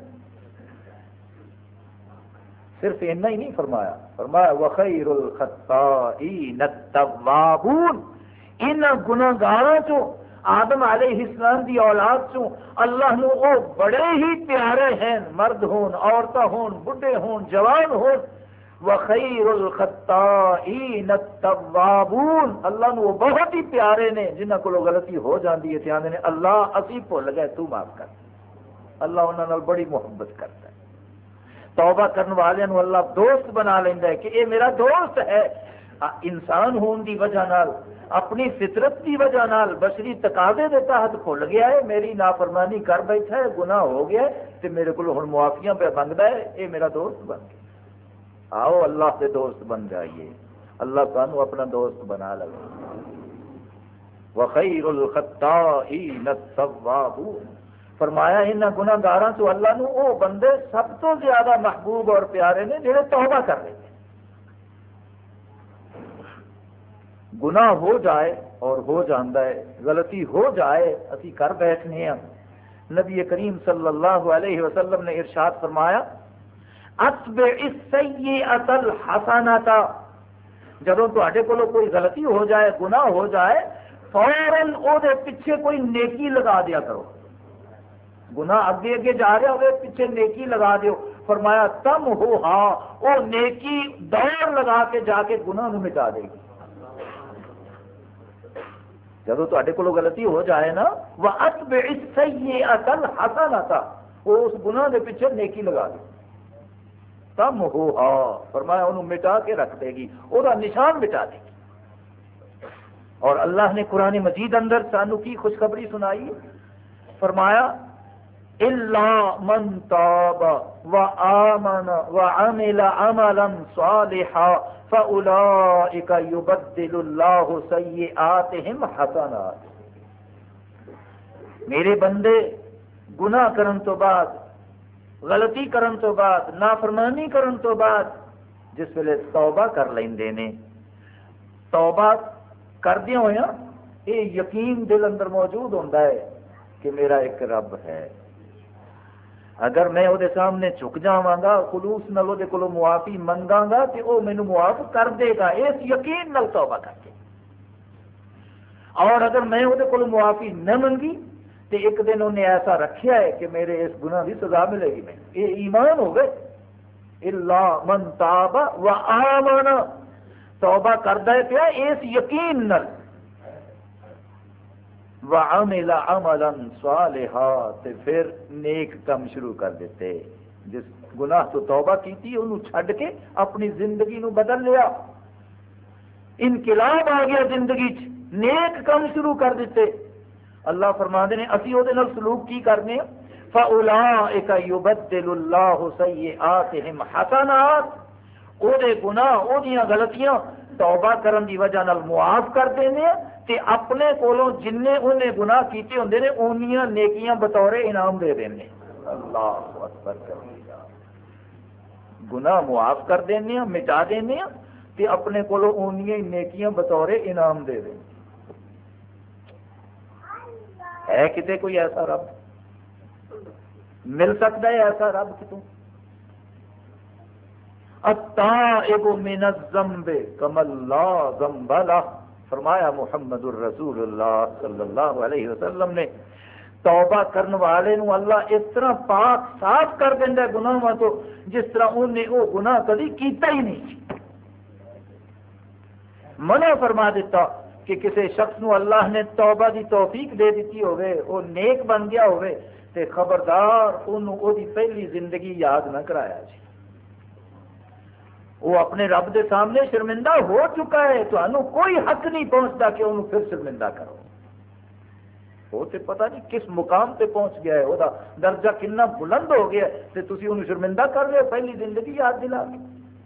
صرف اتنا ہی نہیں فرمایا, فرمایا وخیر الخطائین التوابون, ان گناہگاراں چوں آدم علیہ السلام دی اولاد چوں اللہ نو او بڑے ہی پیارے ہیں, مرد ہون عورتاں ہون بڈھے ہون جوان ہون. وخیر الخطائین التوابون, اللہ نو بہت ہی پیارے نے جنہاں کو غلطی ہو جاندی ہے تے آندے نے اللہ اسی بھول گئے تو معاف کر. اللہ انہاں نال بڑی محبت کرتا ہے. توبہ کرنے والے نو اللہ دوست بنا لیندا ہے کہ اے میرا دوست ہے. انسان ہون دی وجہ نال اپنی فطرت کی وجہ نال بشری تقاضے دے تحت کھل گیا ہے, میری نافرمانی کر بیٹھا ہے, گناہ ہو گیا ہے تے میرے کو ہن معافیاں پہ منگدا ہے, اے میرا دوست بن گیا. آؤ اللہ کے دوست بن جائیے, اللہ تانوں اپنا دوست بنا لے. وخیر الخطائین التوابون، فرمایا انہاں گناہگاراں تو اللہ نو وہ بندے سب تو زیادہ محبوب اور پیارے نے جڑے توبہ کر رہے ہیں۔ گناہ ہو جائے اور ہو جاندہ ہے، غلطی ہو جائے اسی کر بیٹھنے ہیں۔ نبی کریم صلی اللہ علیہ وسلم نے ارشاد فرمایا اتبع السیئۃ الحسنۃ، جدوں تواڈے کولوں کوئی غلطی ہو جائے، گناہ ہو جائے، فوراً او دے پیچھے کوئی نیکی لگا دیا کرو۔ گناہ اگے اگے جا رہا ہوئے پیچھے نیکی لگا دیو، فرمایا تم ہو ہاں او نیکی دوڑ لگا کے جا کے گناہ نو مٹا دے گی۔ جدو تے کو غلطی ہو جائے نا وَأَتْبِعِ السَّيِّئَةَ الْحَسَنَةَ، وہ اس گناہ کے پیچھے نیکی لگا دے، تم ہو ہاں فرمایا انہوں مٹا کے رکھ دے گی، وہ نشان مٹا دے گی۔ اور اللہ نے قرآن مجید اندر سانو کی خوشخبری سنائی، فرمایا إِلَّا مَن تَابَ وَآمَنَ وَعَمِلَ عَمَلًا صَالِحًا فَأُولَئِكَ يُبَدِّلُ اللَّهُ سَيِّئَاتِهِمْ حَسَنَاتٍ۔ میرے بندے گناہ کرن تو بعد، غلطی کرن تو بعد، نافرمانی کرن تو بعد جس ویلے توبہ کر لیندے نے، توبہ کردیا ہویا یہ یقین دل اندر موجود ہوتا ہے کہ میرا ایک رب ہے، اگر میں وہ سامنے جھک جاواں گا خلوص نال وہ کولو معافی منگاں گا تو وہ مینو معاف کر دے گا، اس یقین نال توبہ کر کے۔ اور اگر میں وہ کولو معافی نہ منگی تو ایک دن انہیں ایسا رکھیا ہے کہ میرے اس گناہ کی سزا ملے گی، میں یہ ایمان ہو گئے۔ الا من تاب و آمن، توبہ کردا ہے پیا اس یقین نال، وَعَمِلَ عَمَلًا صَالِحًا، تے پھر نیک کم شروع کر دیتے، جس گناہ تو توبہ کیتی انہوں چھڈ کے اپنی زندگی نو بدل لیا، انقلاب آ گیا زندگی چ، نیک کم شروع کر دیتے۔ اللہ فرماندے نے اسی او دے نال سلوک کی کرنے، فَأُولَئِكَ يُبَدِّلُ اللَّهُ سَيِّئَاتِهِمْ حَسَنَاتٍ، او دے گناہ او دیاں غلطیاں توبہ کرن دی وجہ نال معاف کر دینے تے اپنے کولوں جن انہیں گناہ کیتے ہوندے نے اونیاں نیکیاں بطور انعام دے دینے۔ اللہ اکبر کبیرہ، گناہ معاف کر دینے مٹا دینے تے اپنے کولوں اونیاں نیکیاں بطور انعام دے دینے۔ ہے کتے کوئی ایسا رب؟ مل سکتا ہے ایسا رب کتوں؟ التائب من الذنب کمن لا ذنب لہ، فرمایا محمد الرسول اللہ صلی اللہ علیہ وسلم نے، توبہ کرن والے نو اللہ اس طرح پاک صاف کر دیندا ہے گناہاں تو جس طرح انہیں وہ گناہ کبھی کیتا ہی نہیں۔ منع فرما دیتا کہ کسی شخص نو اللہ نے توبہ دی توفیق دے دیتی ہوئے، وہ نیک بن گیا ہوئے تے خبردار انہوں او دی پہلی زندگی یاد نہ کرایا جی، وہ اپنے رب دے سامنے شرمندہ ہو چکا ہے، تو انہوں کوئی حق نہیں پہنچتا کہ انہوں پھر شرمندہ کرو۔ وہ تے پتہ نہیں کس مقام تے پہنچ گیا ہے، وہ دا درجہ کنا بلند ہو گیا ہے تے تسی انہوں شرمندہ کر رہے ہو پہلی زندگی یاد دلا کے۔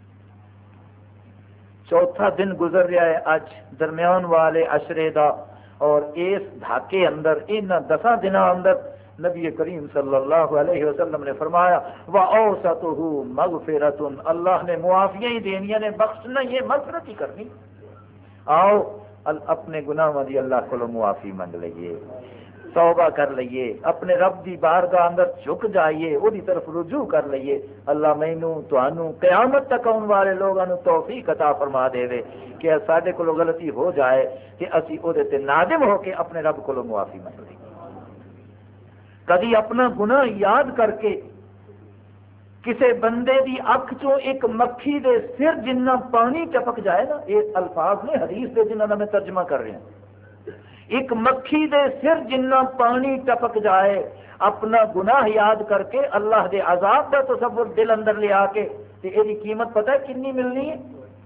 چوتھا دن گزر رہا ہے اج درمیان والے عشرے دا، اور اس دھاکے اندر ان دساں دنوں اندر نبی کریم صلی اللہ علیہ وسلم نے فرمایا وَأَوْسَطُهُ مَغْفِرَةٌ، اللہ نے معافیاں ہی دینیاں نے، بخشنا یہ مغفرت ہی کرنی۔ آؤ اپنے گناہوں دی اللہ کو معافی منگ لئیے، توبہ کر لئیے، اپنے رب دی بارگاہ اندر جھک جائیے، وہ دی طرف رجوع کر لئیے۔ اللہ مینوں تانوں قیامت تک آن والے لوگوں نوں توفیق عطا فرما دے وے کہ ساڈے کولوں غلطی ہو جائے کہ اسی او دے تے نادم ہو کے اپنے رب کولوں معافی منگ لئیے۔ کدی اپنا گناہ یاد کر کے کسی بندے دی اکھ چوں ایک مکھی دے سر جنہ پانی ٹپک جائے نا، یہ الفاظ نے حدیث دے جنہاں دا میں ترجمہ کر رہا ہوں، ایک مکھی دے سر جنہ پانی ٹپک جائے، اپنا گناہ یاد کر کے اللہ دے عذاب دا تصور دل اندر لے آ کے تے یہ قیمت پتہ ہے کنی ملنی ہے؟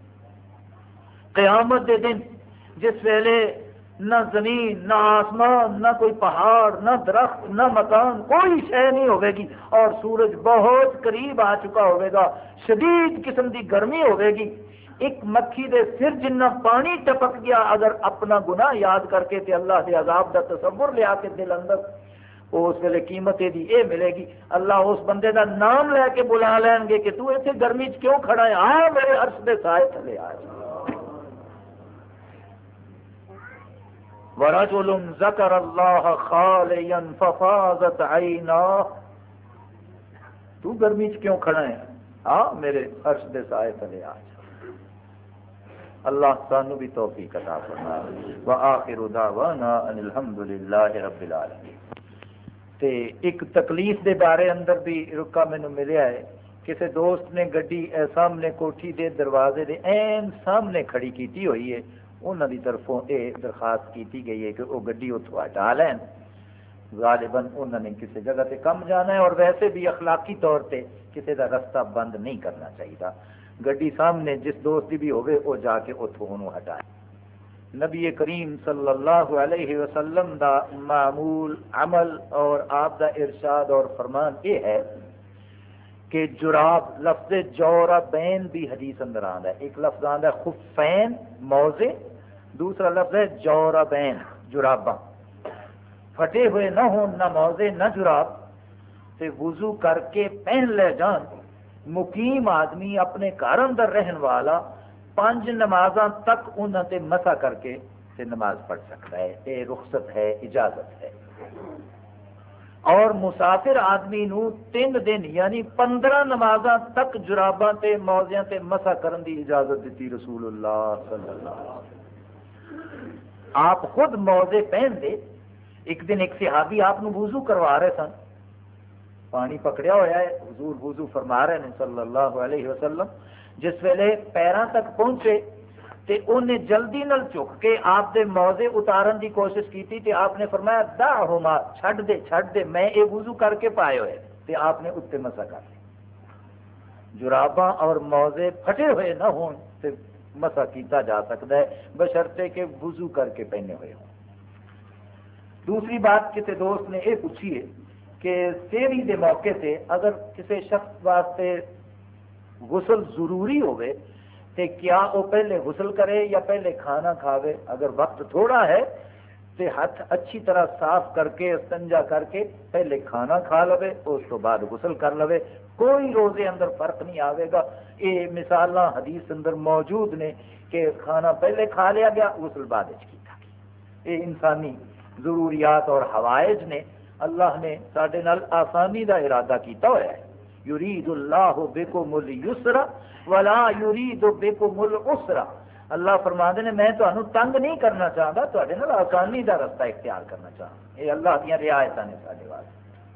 قیامت دے دن جس ویلے نہ زمین نہ آسمان نہ کوئی پہاڑ نہ درخت نہ مکان کوئی شے نہیں ہوے گی، اور سورج بہت قریب آ چکا ہوے گا، شدید قسم دی گرمی ہوے گی، ایک مکھی دے سر جنہ پانی ٹپک گیا اگر اپنا گناہ یاد کر کے تے اللہ دے عذاب دا تصور لیا کے دل اندر، اس ویلے قیمت دی اے ملے گی، اللہ اس بندے دا نام لے کے بلا لین گے کہ تو ایتھے گرمی چ کیوں کھڑا ہے، آ میرے عرش دے سائے تھلے آ جا۔ وَرَجُلٌ ذَكَرَ اللَّهَ خَالِيًا فَفَاضَتْ عَيْنَاهُ، تو گرمی چ کیوں کھڑا ہے، آ میرے عرش دے سائے تھلے آ جا۔ اللہ سانو بھی توفیق عطا فرمائے۔ وآخر دعوانا ان الحمد للہ رب العالمین۔ تے ایک تکلیف دے بارے اندر بھی رکا مینوں ملیا ہے، کسی دوست نے گڈی سامنے کوٹھی دے دروازے دے این سامنے کھڑی کیتی ہوئی ہے، انہوں دی طرفوں یہ درخواست کیتی گئی ہے کہ وہ گڈی اتوں ہٹا لین، غالباً انہوں نے کسی جگہ تے کم جانا ہے، اور ویسے بھی اخلاقی طور پہ کسی دا رستہ بند نہیں کرنا چاہیے، گڈی سامنے جس دوست کی بھی ہوئے وہ جا کے اتوں انہوں ہٹائے۔ نبی کریم صلی اللہ علیہ وسلم دا معمول عمل اور آپ دا ارشاد اور فرمان یہ ہے کہ جراب، لفظ جوربین بھی حدیث اندر آندا ہے، ایک لفظ آندا ہے خفین موزے، دوسرا لفظ ہے جوربین جراباں، پھٹے ہوئے نہ ہون نہ موزے نہ جراب، تے وضو کر کے پہن لے جان۔ مقیم آدمی اپنے گھر اندر رہن والا پانچ نمازاں تک انہاں تے مسا کر کے تے نماز پڑھ سکتا ہے، یہ رخصت ہے، اجازت ہے۔ اور مسافر آدمی نو تین دن یعنی پندرہ نمازاں تک جراباں تے موزیاں تے مسا کرن دی اجازت دیتی رسول اللہ صلی اللہ علیہ وسلم۔ آپ خود موزے پہن دے۔ ایک دن ایک صحابی آپ نو وضو کروا رہے سن، پانی پکڑیا ہوا ہے، حضور وضو فرما رہے ہیں صلی اللہ علیہ وسلم، جس ویلے پیراں تک پہنچے تے انہیں جلدی نل چک کے آپ دے موزے اتارن دی کوشش کی تے آپ نے فرمایا دعہما، چھڈ دے چھڈ دے، میں یہ وضو کر کے پائے ہوئے، تے آپ نے اتنے مسا کر لی۔ جراباں اور موزے پھٹے ہوئے نہ ہون تے مسا کیتا جا سکتا ہے، بشرطے کہ وضو کر کے پہنے ہوئے ہوں۔ دوسری بات کسی دوست نے یہ پوچھی ہے کہ سیری دے موقع سے اگر کسی شخص واسطے غسل ضروری ہوئے تے کیا وہ پہلے غسل کرے یا پہلے کھانا کھاوے؟ اگر وقت تھوڑا ہے تے ہاتھ اچھی طرح صاف کر کے استنجا کر کے پہلے کھانا کھا لوے، اس تو بعد غسل کر لوے، کوئی روزے اندر فرق نہیں آئے گا۔ یہ مثالاں حدیث اندر موجود نے کہ کھانا پہلے کھا لیا گیا، غسل بعد وچ کیتا گیا۔ یہ انسانی ضروریات اور حوائج نے، اللہ نے ساڈے نال آسانی دا ارادہ کیتا ہوا ہے۔ یرید اللہ بکم اليسر ولا یرید بکم العسر، اللہ فرماندے نے میں تانوں تنگ نہیں کرنا چاہتا، تواڈے نال آسانی دا رستہ اختیار کرنا چاہتا۔ یہ اللہ دیاں رعایتاں نے ساڈے واسطے۔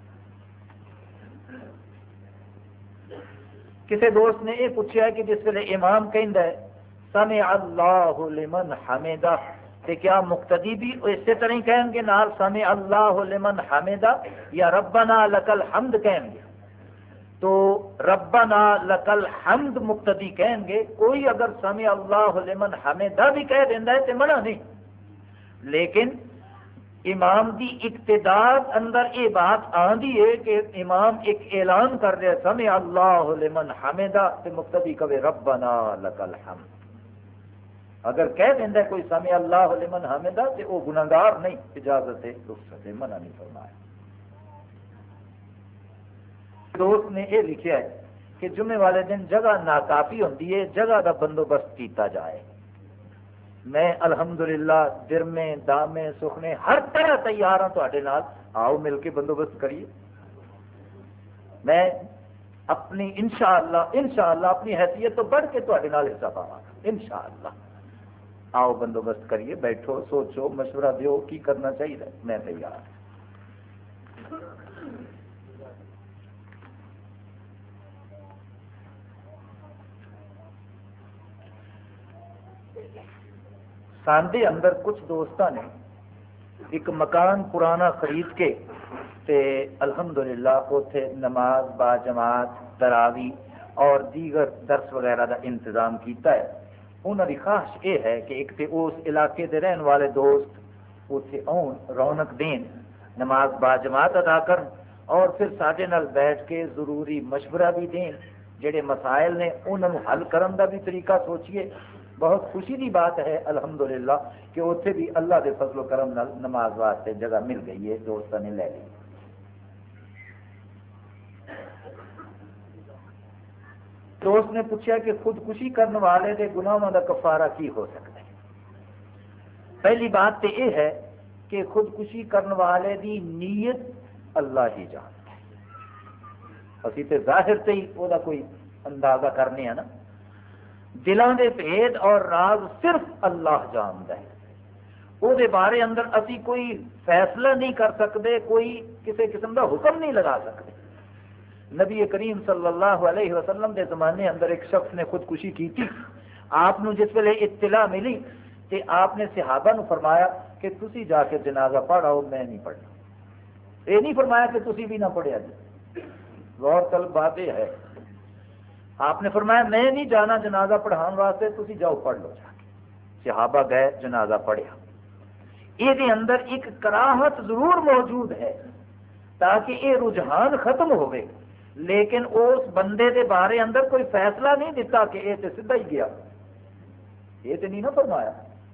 کسی دوست نے یہ پوچھا ہے کہ جس ویلے امام کہندا ہے سمع اللہ لمن حمدہ، تے کیا مقتدی بھی اسی طرح ہی کہیں گے نال سمع اللہ لمن حمدہ، یا ربنا لک الحمد کہیں گے؟ تو ربنا لک الحمد مقتدی کہیں گے، کوئی اگر سمع اللہ لمن حمدہ بھی کہہ دینا ہے تو منع نہیں، لیکن امام دی اقتداء اندر یہ بات آندی ہے کہ امام ایک اعلان کر رہا ہے سمع اللہ لمن حمدہ، تے مقتدی کہے ربنا لک الحمد۔ اگر کہہ دینا کوئی سمع اللہ لمن حمدہ تو وہ گناہگار نہیں، اجازت ہے، رخصت ہے، منع نہیں فرمایا۔ دوست نے یہ لکھا ہے کہ جمعے والے دن جگہ ناکافی ہوتی ہے، جگہ کا بندوبست کیتا جائے۔ میں الحمدللہ درمے دامے سخنے ہر طرح تیار ہوں تواڈے نال، آؤ مل کے بندوبست کریے۔ میں اپنی انشاءاللہ انشاءاللہ اپنی حیثیت تو بڑھ کے تواڈے نال حصہ پاواں گا انشاءاللہ۔ آؤ بندوبست کریے، بیٹھو سوچو مشورہ دیو کی کرنا چاہیے، میں تیار۔ ساندے اندر کچھ دوستاں نے ایک مکان پرانا خرید کے تے الحمدللہ اوتھے نماز با جماعت تراوی اور دیگر درس وغیرہ دا انتظام کیتا ہے۔ انہوں کی خواہش یہ ہے کہ ایک تے اس علاقے دے رہن والے دوست اوتھے آن، رونق دین، نماز با جماعت ادا کرن، اور پھر ساڈے نال بیٹھ کے ضروری مشورہ بھی دین، جڑے مسائل نے انہوں نے حل کرن دا بھی طریقہ سوچیے. بہت خوشی کی بات ہے الحمدللہ کہ اتنے بھی اللہ کے فضل و کرم نال نماز واسطے جگہ مل گئی ہے، دوستوں نے لے لی. دوست نے پوچھا کہ خودکشی کرنے والے کے گناہوں کا کفارہ کی ہو سکتا ہے. پہلی بات تو یہ ہے کہ خودکشی کرنے والے دی نیت اللہ ہی جانتا ہے. اسی تے ظاہر سے ہی وہ کوئی اندازہ کرنے ہیں نا، دلوں دے بھید اور راز صرف اللہ جانتا ہے. وہ دے بارے اندر اسی کوئی فیصلہ نہیں کر سکتے، کوئی کسی قسم کا حکم نہیں لگا سکتے. نبی کریم صلی اللہ علیہ وسلم کے زمانے اندر ایک شخص نے خودکشی کی تھی. آپ نے جس ویلے اطلاع ملی کہ آپ نے صحابہ نو فرمایا کہ تسی جا کے جنازہ پڑھاؤ، میں نہیں پڑھنا. یہ نہیں فرمایا کہ تسی بھی نہ پڑھیا جی. غور طلب بات یہ ہے، آپ نے فرمایا میں نہیں جانا جنازہ پڑھان واسطے، تسی جاؤ پڑھ لو جا کے. صحابہ گئے، جنازہ پڑھیا. یہ اندر ایک کراہت ضرور موجود ہے تاکہ یہ رجحان ختم ہوئے، لیکن اس بندے دے بارے اندر کوئی فیصلہ نہیں دیتا کہ یہ تو سیدھا ہی گیا. یہ تو نہیں نہ فرمایا.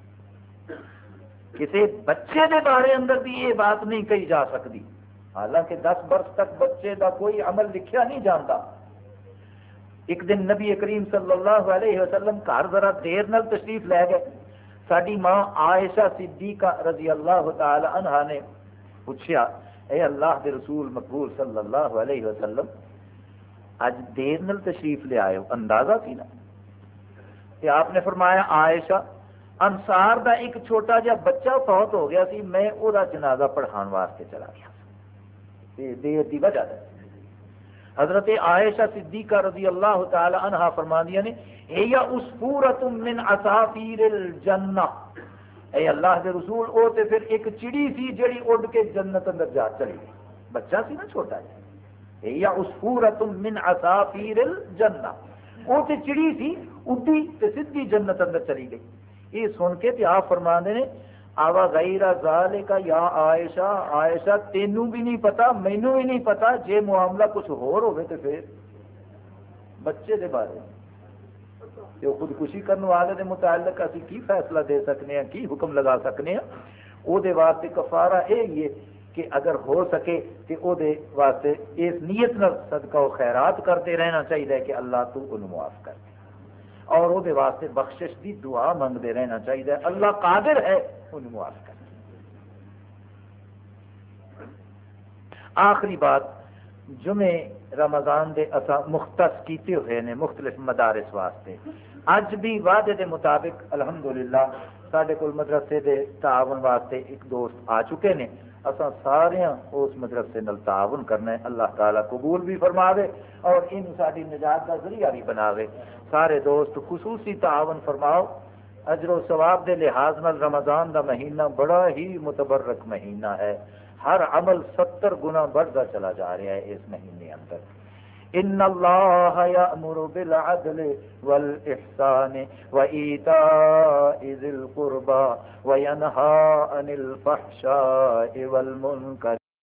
کسی بچے دے بارے اندر بھی یہ بات نہیں کہی جا سکتی، حالانکہ دس برس تک بچے دا کوئی عمل لکھیا نہیں جانتا. ایک دن نبی کریم صلی اللہ علیہ وسلم گھر ذرا دیر نال تشریف لے گئے. ساری ماں عائشہ صدیقہ رضی اللہ تعالی عنہا نے پوچھا، اے اللہ دے رسول مقبول صلی اللہ علیہ وسلم اج دیر نال تشریف لے آئے ہو، اندازہ سی نا؟ کہ آپ نے فرمایا عائشہ انصار دا ایک چھوٹا جا بچہ فوت ہو گیا سی، میں وہ جنازہ پڑھان واسطے چلا گیا. دیر دی وجہ ہے. حضرت عائشہ صدیقہ رضی اللہ تعالی عنہا فرماندیاں نے ہی عصفورۃ من عصافیر الجنہ، اے اللہ کے رسول او تے پھر ایک چڑی سی جڑی اڑ کے جنت اندر جا چلی گئی. بچہ سی نا چھوٹا جا. ہی عصفورۃ من عصافیر الجنہ، وہ تے چڑی سی اڈی تے سیدھی جنت اندر چلی گئی. یہ سن کے تے آپ فرماندے نے آوا غیر ذالک یا عائشہ، عائشہ تینوں بھی نہیں پتا، مینوں بھی نہیں پتا، جے معاملہ کچھ ہور ہوئے تو پھر بچے دے بارے جو خودکشی کرنے والے دے متعلق اسی کی فیصلہ دے سکنے ہیں، کی حکم لگا سکنے ہیں. او دے واسطے کفارہ یہی ہے کہ اگر ہو سکے کہ او دے واسطے اس نیت نال صدقہ و خیرات کرتے رہنا چاہیے کہ اللہ تو انہوں معاف کر دے، اور وہ واسطے بخشش دی دعا منگتے رہنا چاہیے، اللہ قادر ہے انہوں معاف کر. آخری بات، جمعے رمضان دے اسا مختص کیتے ہوئے نے مختلف مدارس واسطے. اج بھی وعدے دے مطابق الحمدللہ سارے کول مدرسے دے تعاون واسطے ایک دوست آ چکے نے. اساں سارے اس مدرسے نال تعاون کرنا ہے. اللہ تعالیٰ قبول بھی فرماوے اور ان ساری نجات کا ذریعہ بھی بناوے. سارے دوست خصوصی تعاون فرماؤ. اجر و ثواب دے لحاظ نال رمضان دا مہینہ بڑا ہی متبرک مہینہ ہے. ہر عمل ستر گنا بڑھتا چلا جا رہا ہے اس مہینے اندر. ان اللہ یأمر بالعدل والاحسان وایتاء ذی القربى وینہی عن الفحشاء والمنکر